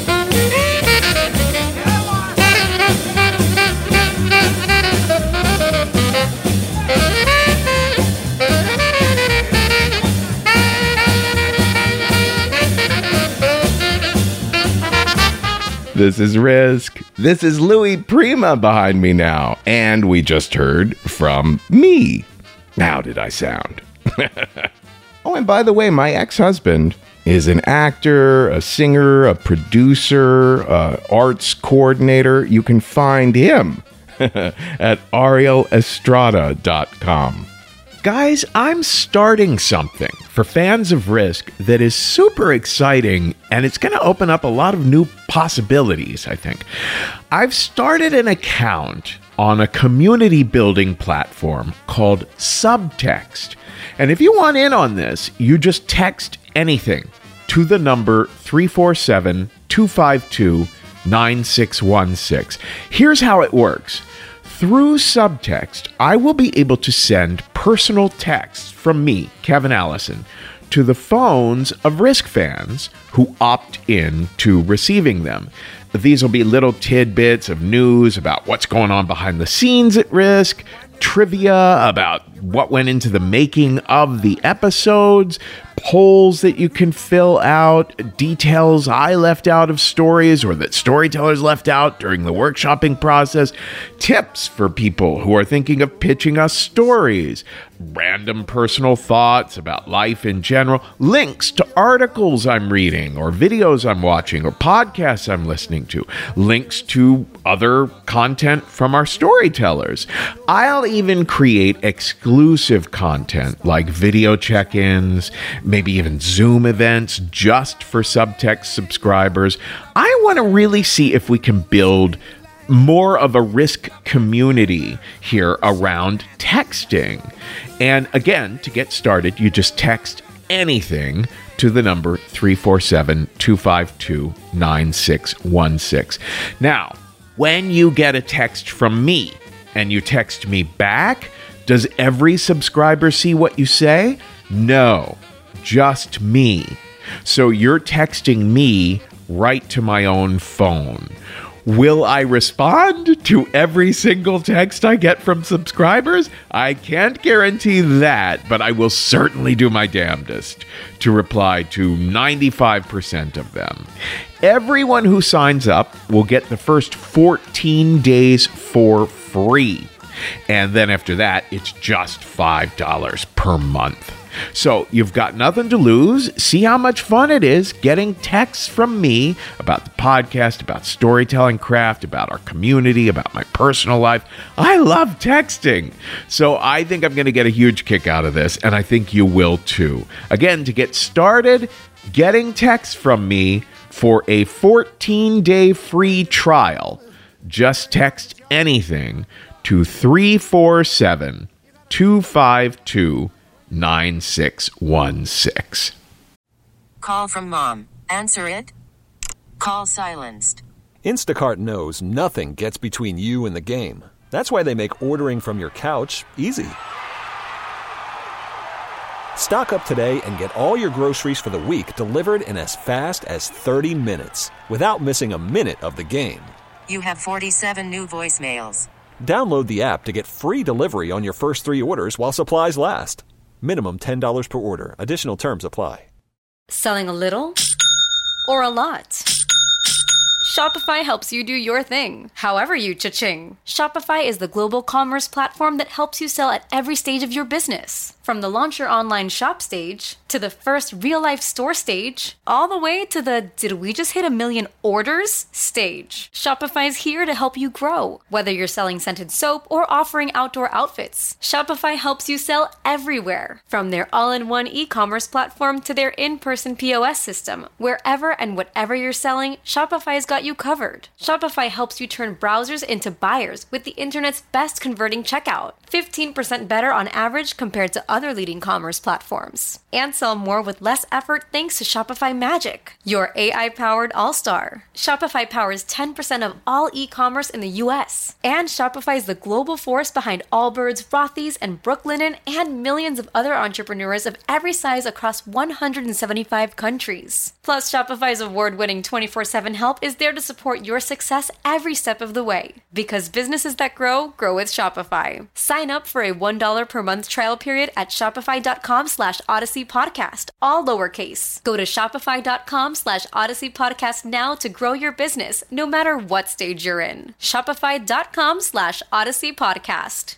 This is Risk. This is Louis Prima behind me now. And we just heard from me. How did I sound? Oh, and by the way, my ex-husband is an actor, a singer, a producer, arts coordinator. You can find him at arielestrada.com. Guys, I'm starting something for fans of Risk that is super exciting, and it's going to open up a lot of new possibilities, I think. I've started an account on a community building platform called Subtext. And if you want in on this, you just text anything to the number 347-252-9616. Here's how it works. Through Subtext, I will be able to send personal texts from me, Kevin Allison, to the phones of Risk fans who opt in to receiving them. These will be little tidbits of news about what's going on behind the scenes at Risk, trivia about what went into the making of the episodes, polls that you can fill out, details I left out of stories or that storytellers left out during the workshopping process, tips for people who are thinking of pitching us stories, random personal thoughts about life in general, links to articles I'm reading or videos I'm watching or podcasts I'm listening to, links to other content from our storytellers. I'll even create exclusive content like video check-ins, maybe even Zoom events just for Subtext subscribers. I want to really see if we can build more of a Risk community here around texting. And again, to get started, you just text anything to the number 347-252-9616. Now, when you get a text from me and you text me back, does every subscriber see what you say? No, just me. So you're texting me right to my own phone. Will I respond to every single text I get from subscribers? I can't guarantee that, but I will certainly do my damnedest to reply to 95% of them. Everyone who signs up will get the first 14 days for free. And then after that, it's just $5 per month. So you've got nothing to lose. See how much fun it is getting texts from me about the podcast, about storytelling craft, about our community, about my personal life. I love texting. So I think I'm going to get a huge kick out of this, and I think you will too. Again, to get started getting texts from me for a 14-day free trial, just text anything to 347-252-9616. Call from mom. Answer it. Call silenced. Instacart knows nothing gets between you and the game. That's why they make ordering from your couch easy. Stock up today and get all your groceries for the week delivered in as fast as 30 minutes without missing a minute of the game. You have 47 new voicemails. Download the app to get free delivery on your first 3 orders while supplies last. Minimum $10 per order. Additional terms apply. Selling a little or a lot? Shopify helps you do your thing, however you cha-ching. Shopify is the global commerce platform that helps you sell at every stage of your business. From the launch your online shop stage, to the first real-life store stage, all the way to the did we just hit 1 million orders stage. Shopify's here to help you grow. Whether you're selling scented soap or offering outdoor outfits, Shopify helps you sell everywhere. From their all-in-one e-commerce platform to their in-person POS system, wherever and whatever you're selling, Shopify's got you covered. Shopify helps you turn browsers into buyers with the internet's best converting checkout. 15% better on average compared to other leading commerce platforms. And sell more with less effort thanks to Shopify Magic, your AI-powered all-star. Shopify powers 10% of all e-commerce in the US. And Shopify is the global force behind Allbirds, Rothy's, and Brooklinen, and millions of other entrepreneurs of every size across 175 countries. Plus, Shopify's award-winning 24/7 help is there to support your success every step of the way. Because businesses that grow, grow with Shopify. Sign up for a $1 per month trial period at shopify.com/Odyssey Podcast, all lowercase. Go to shopify.com/Odyssey Podcast now to grow your business, no matter what stage you're in. Shopify.com/Odyssey Podcast.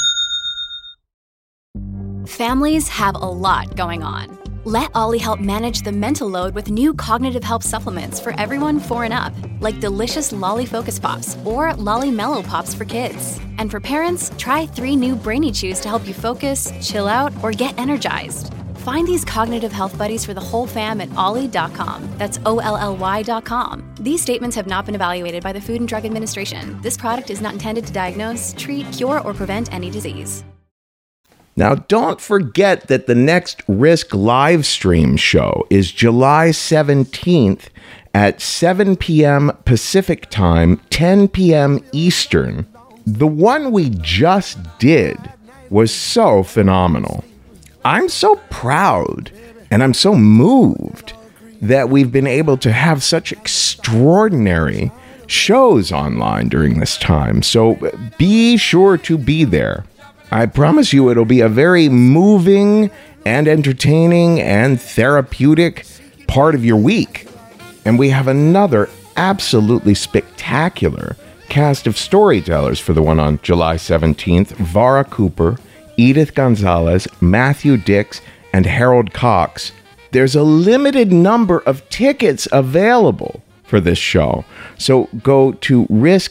Families have a lot going on. Let Ollie help manage the mental load with new cognitive help supplements for everyone 4 and up, like delicious Lolly Focus Pops or Lolly Mellow Pops for kids. And for parents, try 3 new Brainy Chews to help you focus, chill out, or get energized. Find these cognitive health buddies for the whole fam at ollie.com. That's OLLY.com. These statements have not been evaluated by the Food and Drug Administration. This product is not intended to diagnose, treat, cure, or prevent any disease. Now, don't forget that the next Risk live stream show is July 17th at 7 p.m. Pacific Time, 10 p.m. Eastern. The one we just did was so phenomenal. I'm so proud and I'm so moved that we've been able to have such extraordinary shows online during this time. So be sure to be there. I promise you it'll be a very moving and entertaining and therapeutic part of your week. And we have another absolutely spectacular cast of storytellers for the one on July 17th. Vara Cooper, Edith Gonzalez, Matthew Dix, and Harold Cox. There's a limited number of tickets available for this show. So go to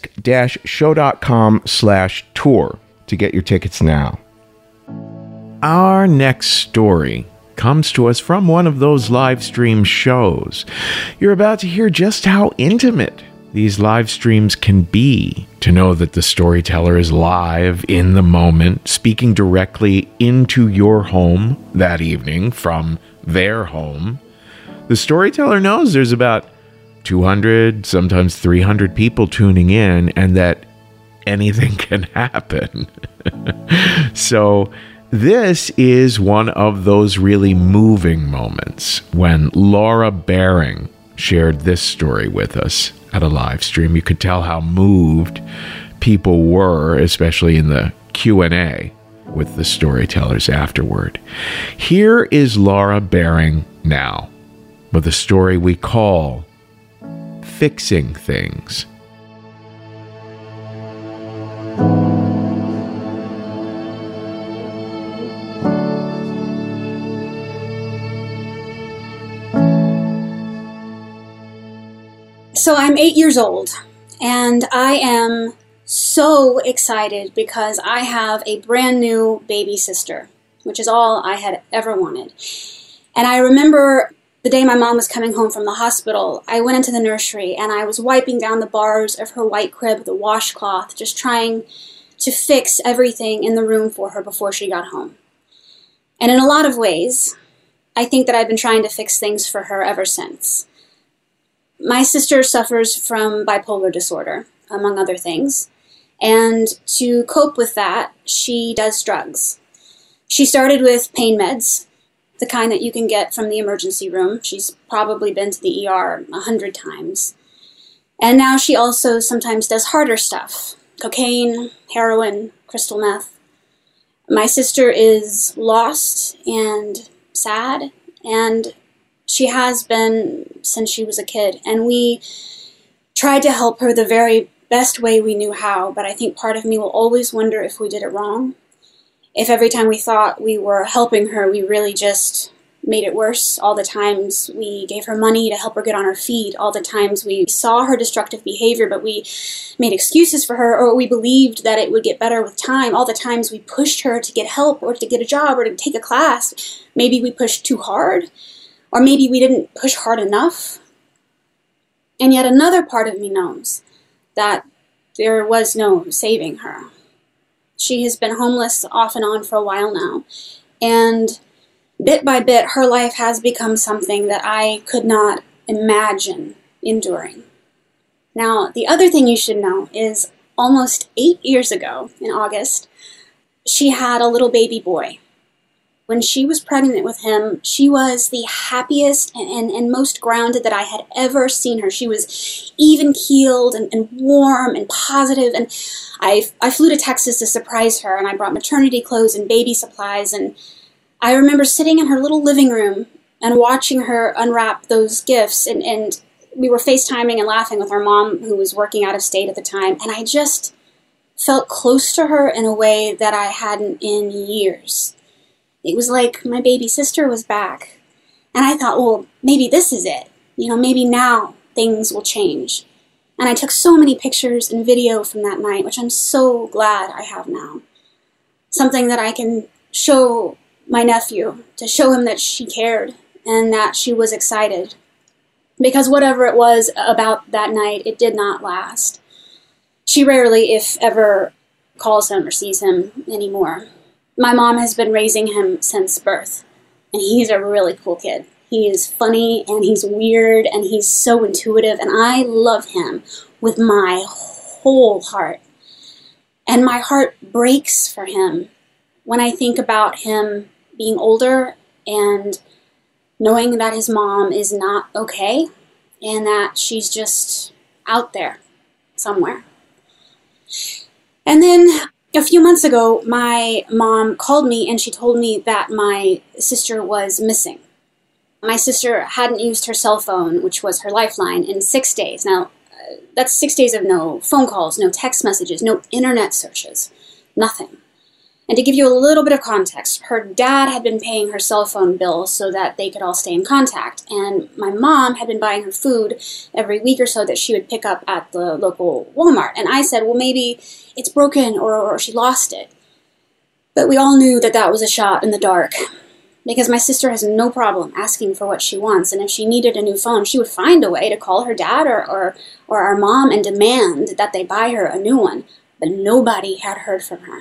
risk-show.com/tour to get your tickets now. Our next story comes to us from one of those live stream shows. You're about to hear just how intimate these live streams can be, to know that the storyteller is live in the moment, speaking directly into your home that evening from their home. The storyteller knows there's about 200, sometimes 300 people tuning in, and that anything can happen. So this is one of those really moving moments when Laura Baring shared this story with us at a live stream. You could tell how moved people were, especially in the Q&A with the storytellers afterward. Here is Laura Baring now with a story we call Fixing Things. So I'm 8 years old, and I am so excited because I have a brand new baby sister, which is all I had ever wanted. And I remember the day my mom was coming home from the hospital, I went into the nursery and I was wiping down the bars of her white crib with a washcloth, just trying to fix everything in the room for her before she got home. And in a lot of ways, I think that I've been trying to fix things for her ever since. My sister suffers from bipolar disorder, among other things, and to cope with that, she does drugs. She started with pain meds, the kind that you can get from the emergency room. She's probably been to the ER 100 times. And now she also sometimes does harder stuff, cocaine, heroin, crystal meth. My sister is lost and sad, and she has been since she was a kid, and we tried to help her the very best way we knew how, but I think part of me will always wonder if we did it wrong. if every time we thought we were helping her, we really just made it worse. All the times we gave her money to help her get on her feet. All the times we saw her destructive behavior, but we made excuses for her, or we believed that it would get better with time. All the times we pushed her to get help or to get a job or to take a class. Maybe we pushed too hard, or maybe we didn't push hard enough. And yet another part of me knows that there was no saving her. She has been homeless off and on for a while now, and bit by bit, her life has become something that I could not imagine enduring. Now, the other thing you should know is almost 8 years ago, in August, she had a little baby boy. When she was pregnant with him, she was the happiest and most grounded that I had ever seen her. She was even-keeled and warm and positive, and I flew to Texas to surprise her, and I brought maternity clothes and baby supplies, and I remember sitting in her little living room and watching her unwrap those gifts, and we were FaceTiming and laughing with our mom, who was working out of state at the time, and I just felt close to her in a way that I hadn't in years. It was like my baby sister was back, and I thought, well, maybe this is it. Maybe now things will change. And I took so many pictures and video from that night, which I'm so glad I have now. Something that I can show my nephew, to show him that she cared and that she was excited. Because whatever it was about that night, it did not last. She rarely, if ever, calls him or sees him anymore. My mom has been raising him since birth, and he's a really cool kid. He is funny, and he's weird, and he's so intuitive, and I love him with my whole heart. And my heart breaks for him when I think about him being older and knowing that his mom is not okay and that she's just out there somewhere. And then a few months ago, my mom called me and she told me that my sister was missing. My sister hadn't used her cell phone, which was her lifeline, in 6 days. Now, that's 6 days of no phone calls, no text messages, no internet searches, nothing. And to give you a little bit of context, her dad had been paying her cell phone bill so that they could all stay in contact. And my mom had been buying her food every week or so that she would pick up at the local Walmart. And I said, well, maybe it's broken or she lost it. But we all knew that that was a shot in the dark, because my sister has no problem asking for what she wants. And if she needed a new phone, she would find a way to call her dad or our mom and demand that they buy her a new one. But nobody had heard from her.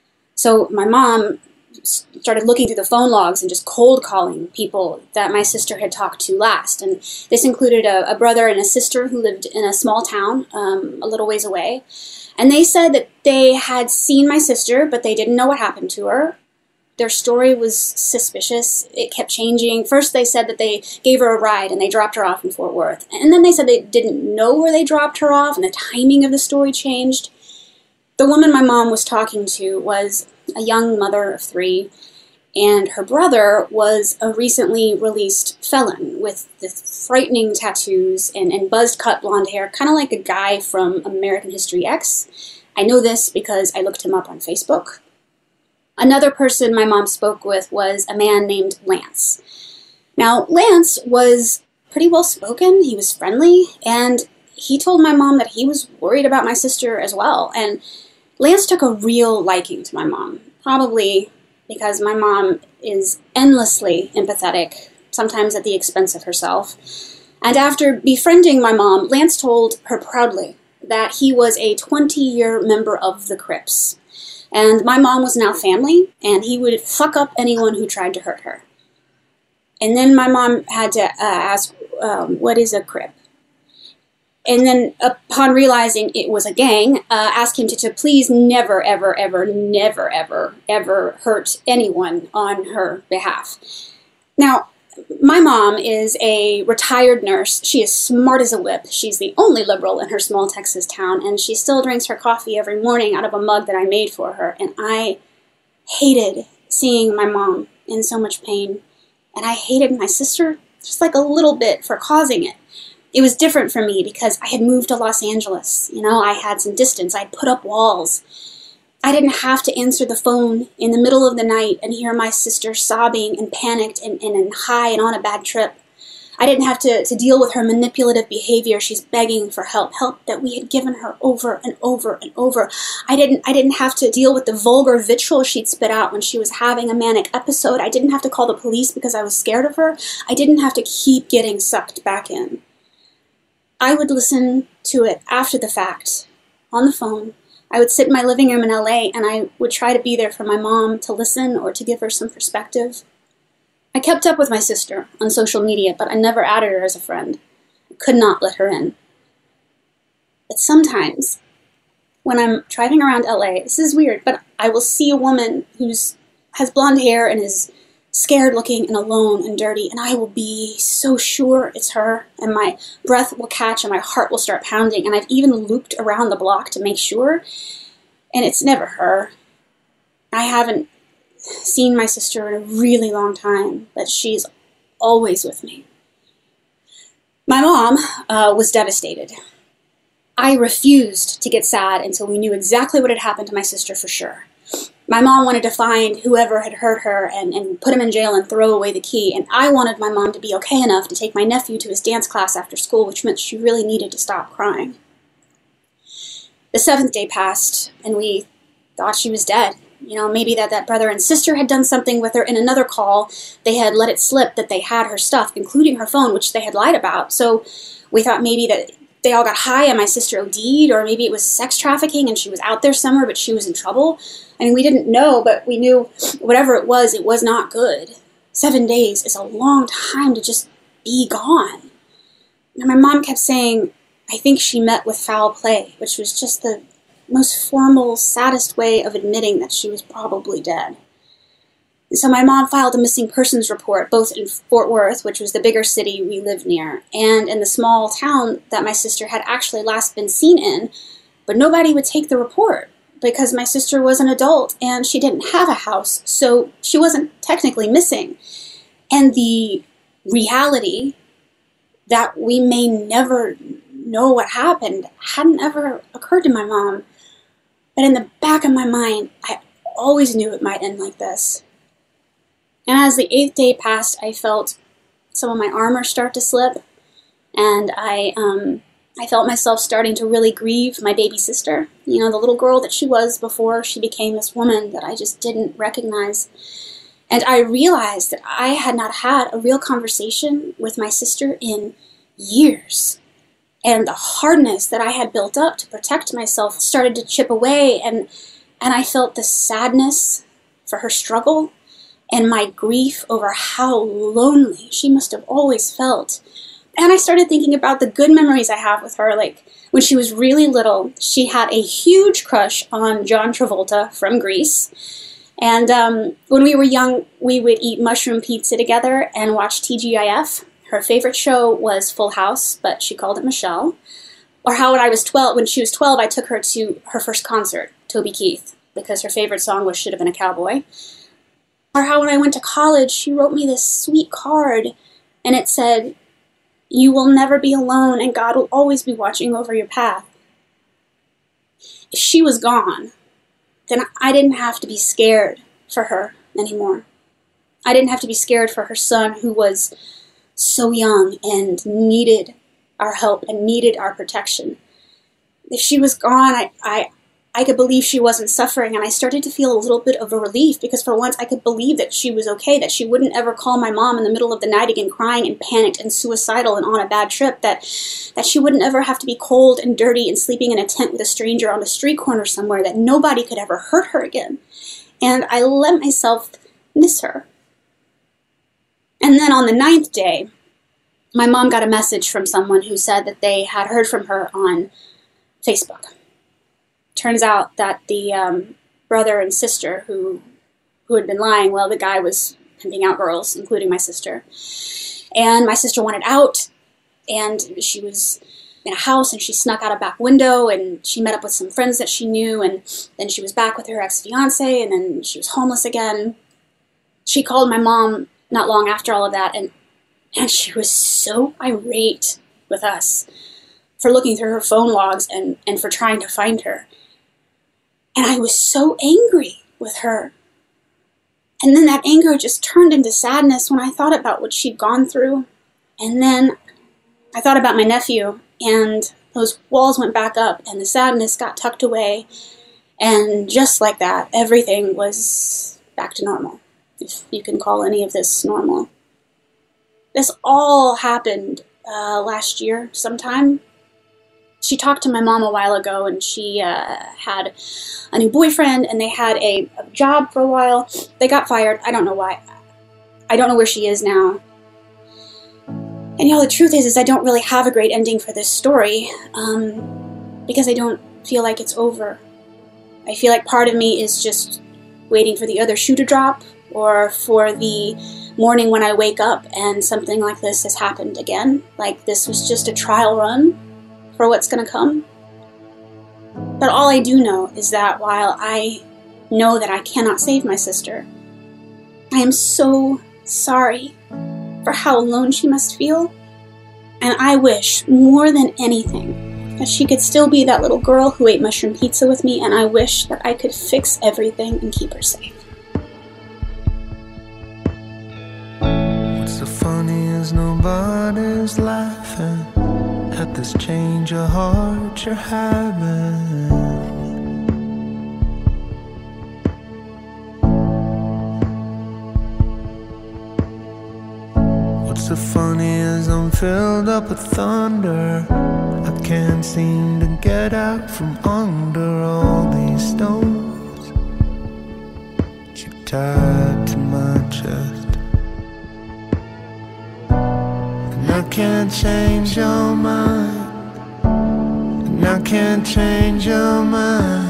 So my mom started looking through the phone logs and just cold calling people that my sister had talked to last. And this included a brother and a sister who lived in a small town a little ways away. And they said that they had seen my sister, but they didn't know what happened to her. Their story was suspicious. It kept changing. First they said that they gave her a ride and they dropped her off in Fort Worth. And then they said they didn't know where they dropped her off, and the timing of the story changed. The woman my mom was talking to was a young mother of 3, and her brother was a recently released felon with the frightening tattoos and buzzed cut blonde hair, kind of like a guy from American History X. I know this because I looked him up on Facebook. Another person my mom spoke with was a man named Lance. Now, Lance was pretty well spoken, he was friendly, and he told my mom that he was worried about my sister as well. And Lance took a real liking to my mom, probably because my mom is endlessly empathetic, sometimes at the expense of herself. And after befriending my mom, Lance told her proudly that he was a 20-year member of the Crips. And my mom was now family, and he would fuck up anyone who tried to hurt her. And then my mom had to ask, what is a Crip? And then upon realizing it was a gang, asked him to please never, ever, ever, never, ever, ever hurt anyone on her behalf. Now, my mom is a retired nurse. She is smart as a whip. She's the only liberal in her small Texas town, and she still drinks her coffee every morning out of a mug that I made for her. And I hated seeing my mom in so much pain. And I hated my sister just like a little bit for causing it. It was different for me because I had moved to Los Angeles. You know, I had some distance. I'd put up walls. I didn't have to answer the phone in the middle of the night and hear my sister sobbing and panicked and high and on a bad trip. I didn't have to deal with her manipulative behavior. She's begging for help that we had given her over and over and over. I didn't have to deal with the vulgar vitriol she'd spit out when she was having a manic episode. I didn't have to call the police because I was scared of her. I didn't have to keep getting sucked back in. I would listen to it after the fact, on the phone. I would sit in my living room in LA and I would try to be there for my mom to listen or to give her some perspective. I kept up with my sister on social media, but I never added her as a friend. I could not let her in. But sometimes, when I'm driving around LA, this is weird, but I will see a woman who has blonde hair and is scared looking and alone and dirty, and I will be so sure it's her, and my breath will catch and my heart will start pounding, and I've even looped around the block to make sure, and it's never her. I haven't seen my sister in a really long time, but she's always with me. My mom was devastated. I refused to get sad until we knew exactly what had happened to my sister for sure. My mom wanted to find whoever had hurt her and put him in jail and throw away the key, and I wanted my mom to be okay enough to take my nephew to his dance class after school, which meant she really needed to stop crying. The 7th day passed, and we thought she was dead. You know, maybe that brother and sister had done something with her. In another call, they had let it slip that they had her stuff, including her phone, which they had lied about. So we thought maybe that they all got high and my sister OD'd, or maybe it was sex trafficking and she was out there somewhere, but she was in trouble. I mean, we didn't know, but we knew whatever it was not good. 7 days is a long time to just be gone. And my mom kept saying, I think she met with foul play, which was just the most formal, saddest way of admitting that she was probably dead. And so my mom filed a missing persons report, both in Fort Worth, which was the bigger city we lived near, and in the small town that my sister had actually last been seen in, but nobody would take the report because my sister was an adult and she didn't have a house, so she wasn't technically missing. And the reality that we may never know what happened hadn't ever occurred to my mom. But in the back of my mind, I always knew it might end like this. And as the 8th day passed, I felt some of my armor start to slip, and I felt myself starting to really grieve my baby sister, you know, the little girl that she was before she became this woman that I just didn't recognize. And I realized that I had not had a real conversation with my sister in years. And the hardness that I had built up to protect myself started to chip away, and I felt the sadness for her struggle and my grief over how lonely she must have always felt. And I started thinking about the good memories I have with her. Like, when she was really little, she had a huge crush on John Travolta from Grease. And when we were young, we would eat mushroom pizza together and watch TGIF. Her favorite show was Full House, but she called it Michelle. Or how when she was 12, I took her to her first concert, Toby Keith, because her favorite song was Should Have Been a Cowboy. Or how when I went to college, she wrote me this sweet card, and it said, "You will never be alone, and God will always be watching over your path." If she was gone, then I didn't have to be scared for her anymore. I didn't have to be scared for her son, who was so young and needed our help and needed our protection. If she was gone, I could believe she wasn't suffering, and I started to feel a little bit of a relief, because for once I could believe that she was okay, that she wouldn't ever call my mom in the middle of the night again crying and panicked and suicidal and on a bad trip, that she wouldn't ever have to be cold and dirty and sleeping in a tent with a stranger on a street corner somewhere, that nobody could ever hurt her again. And I let myself miss her. And then on the 9th day, my mom got a message from someone who said that they had heard from her on Facebook. Turns out that the brother and sister who had been lying, well, the guy was pimping out girls, including my sister. And my sister wanted out, and she was in a house, and she snuck out a back window, and she met up with some friends that she knew, and then she was back with her ex-fiancé, and then she was homeless again. She called my mom not long after all of that, and she was so irate with us for looking through her phone logs and for trying to find her. And I was so angry with her. And then that anger just turned into sadness when I thought about what she'd gone through. And then I thought about my nephew, and those walls went back up, and the sadness got tucked away. And just like that, everything was back to normal, if you can call any of this normal. This all happened last year sometime. She talked to my mom a while ago, and she had a new boyfriend, and they had a job for a while. They got fired. I don't know why. I don't know where she is now. And the truth is I don't really have a great ending for this story, because I don't feel like it's over. I feel like part of me is just waiting for the other shoe to drop, or for the morning when I wake up and something like this has happened again. Like this was just a trial run for what's going to come. But all I do know is that while I know that I cannot save my sister, I am so sorry for how alone she must feel. And I wish more than anything that she could still be that little girl who ate mushroom pizza with me, and I wish that I could fix everything and keep her safe. What's so funny is nobody's laughing at this change of heart you're having. What's so funny is I'm filled up with thunder. I can't seem to get out from under all these stones you tied to my chest. And I can't change your mind, and I can't change your mind.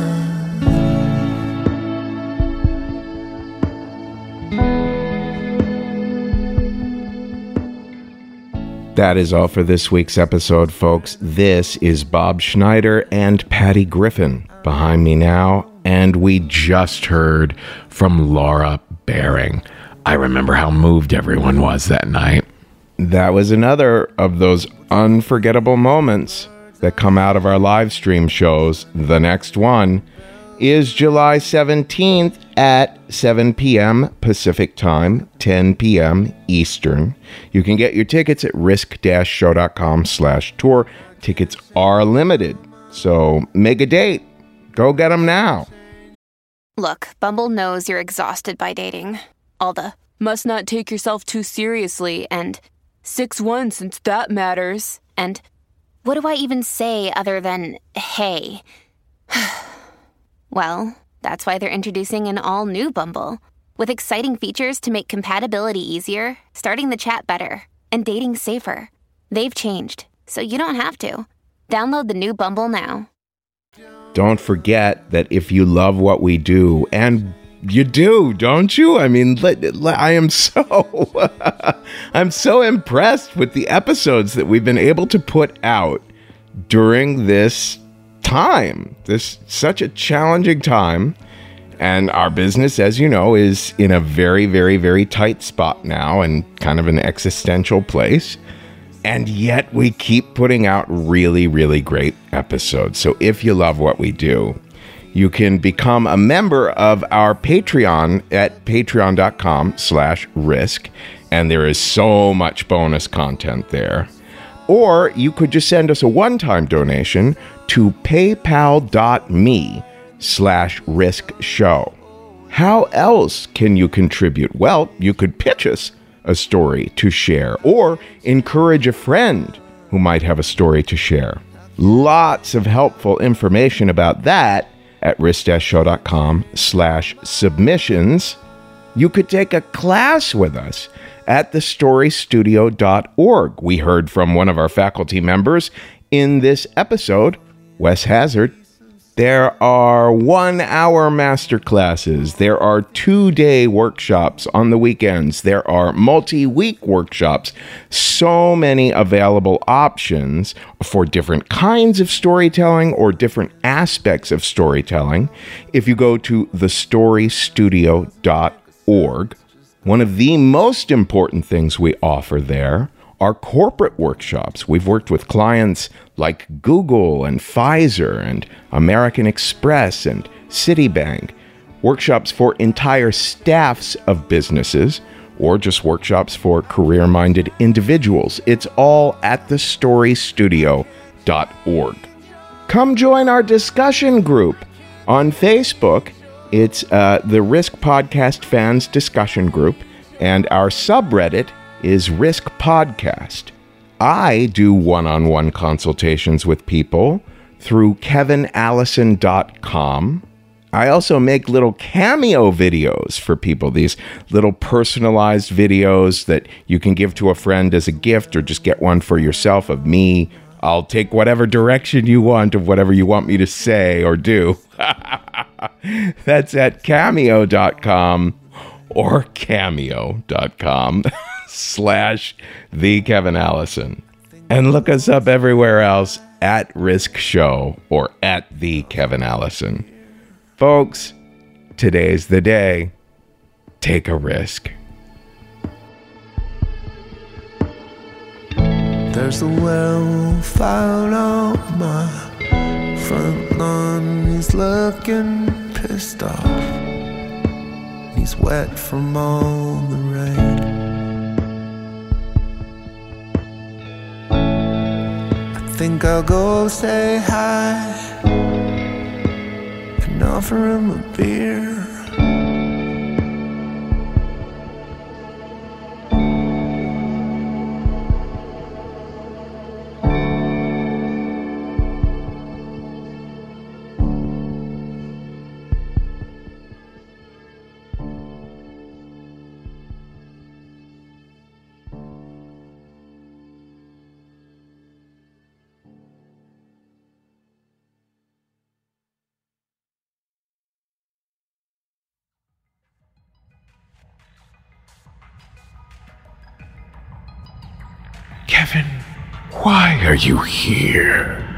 That is all for this week's episode, folks. This is Bob Schneider and Patty Griffin behind me now, and we just heard from Laura Baring. I remember how moved everyone was that night. That was another of those unforgettable moments that come out of our live stream shows. The next one is July 17th at 7 p.m. Pacific Time, 10 p.m. Eastern. You can get your tickets at risk-show.com/tour. Tickets are limited, so make a date. Go get them now. Look, Bumble knows you're exhausted by dating. All the, must not take yourself too seriously, and 6'1" since that matters, and what do I even say other than, hey? Well, that's why they're introducing an all-new Bumble, with exciting features to make compatibility easier, starting the chat better, and dating safer. They've changed, so you don't have to. Download the new Bumble now. Don't forget that if you love what we do, and you do, don't you? I mean, I am so I'm so impressed with the episodes that we've been able to put out during this time, this such a challenging time. And our business, as you know, is in a very, very, very tight spot now and kind of an existential place. And yet we keep putting out really, really great episodes. So if you love what we do, you can become a member of our Patreon at patreon.com/risk. And there is so much bonus content there. Or you could just send us a one-time donation to paypal.me/riskshow. How else can you contribute? Well, you could pitch us a story to share or encourage a friend who might have a story to share. Lots of helpful information about that at risk-show.com/submissions. You could take a class with us at thestorystudio.org. We heard from one of our faculty members in this episode, Wes Hazard. There are 1-hour masterclasses. There are 2-day workshops on the weekends. There are multi-week workshops. So many available options for different kinds of storytelling or different aspects of storytelling. If you go to thestorystudio.org, one of the most important things we offer there are corporate workshops. We've worked with clients like Google and Pfizer and American Express and Citibank, workshops for entire staffs of businesses, or just workshops for career-minded individuals. It's all at thestorystudio.org. Come join our discussion group on Facebook. It's the Risk Podcast Fans Discussion Group, and our subreddit is Risk Podcast. I do one-on-one consultations with people through kevinallison.com. I also make little cameo videos for people, these little personalized videos that you can give to a friend as a gift or just get one for yourself of me. I'll take whatever direction you want of whatever you want me to say or do. That's at cameo.com or cameo.com /The Kevin Allison. And look us up everywhere else at Risk Show or at The Kevin Allison. Folks, today's the day. Take a risk. There's a werewolf out on my front lawn. He's looking pissed off. He's wet from all the rain. I think I'll go say hi and offer him a beer. Kevin, why are you here?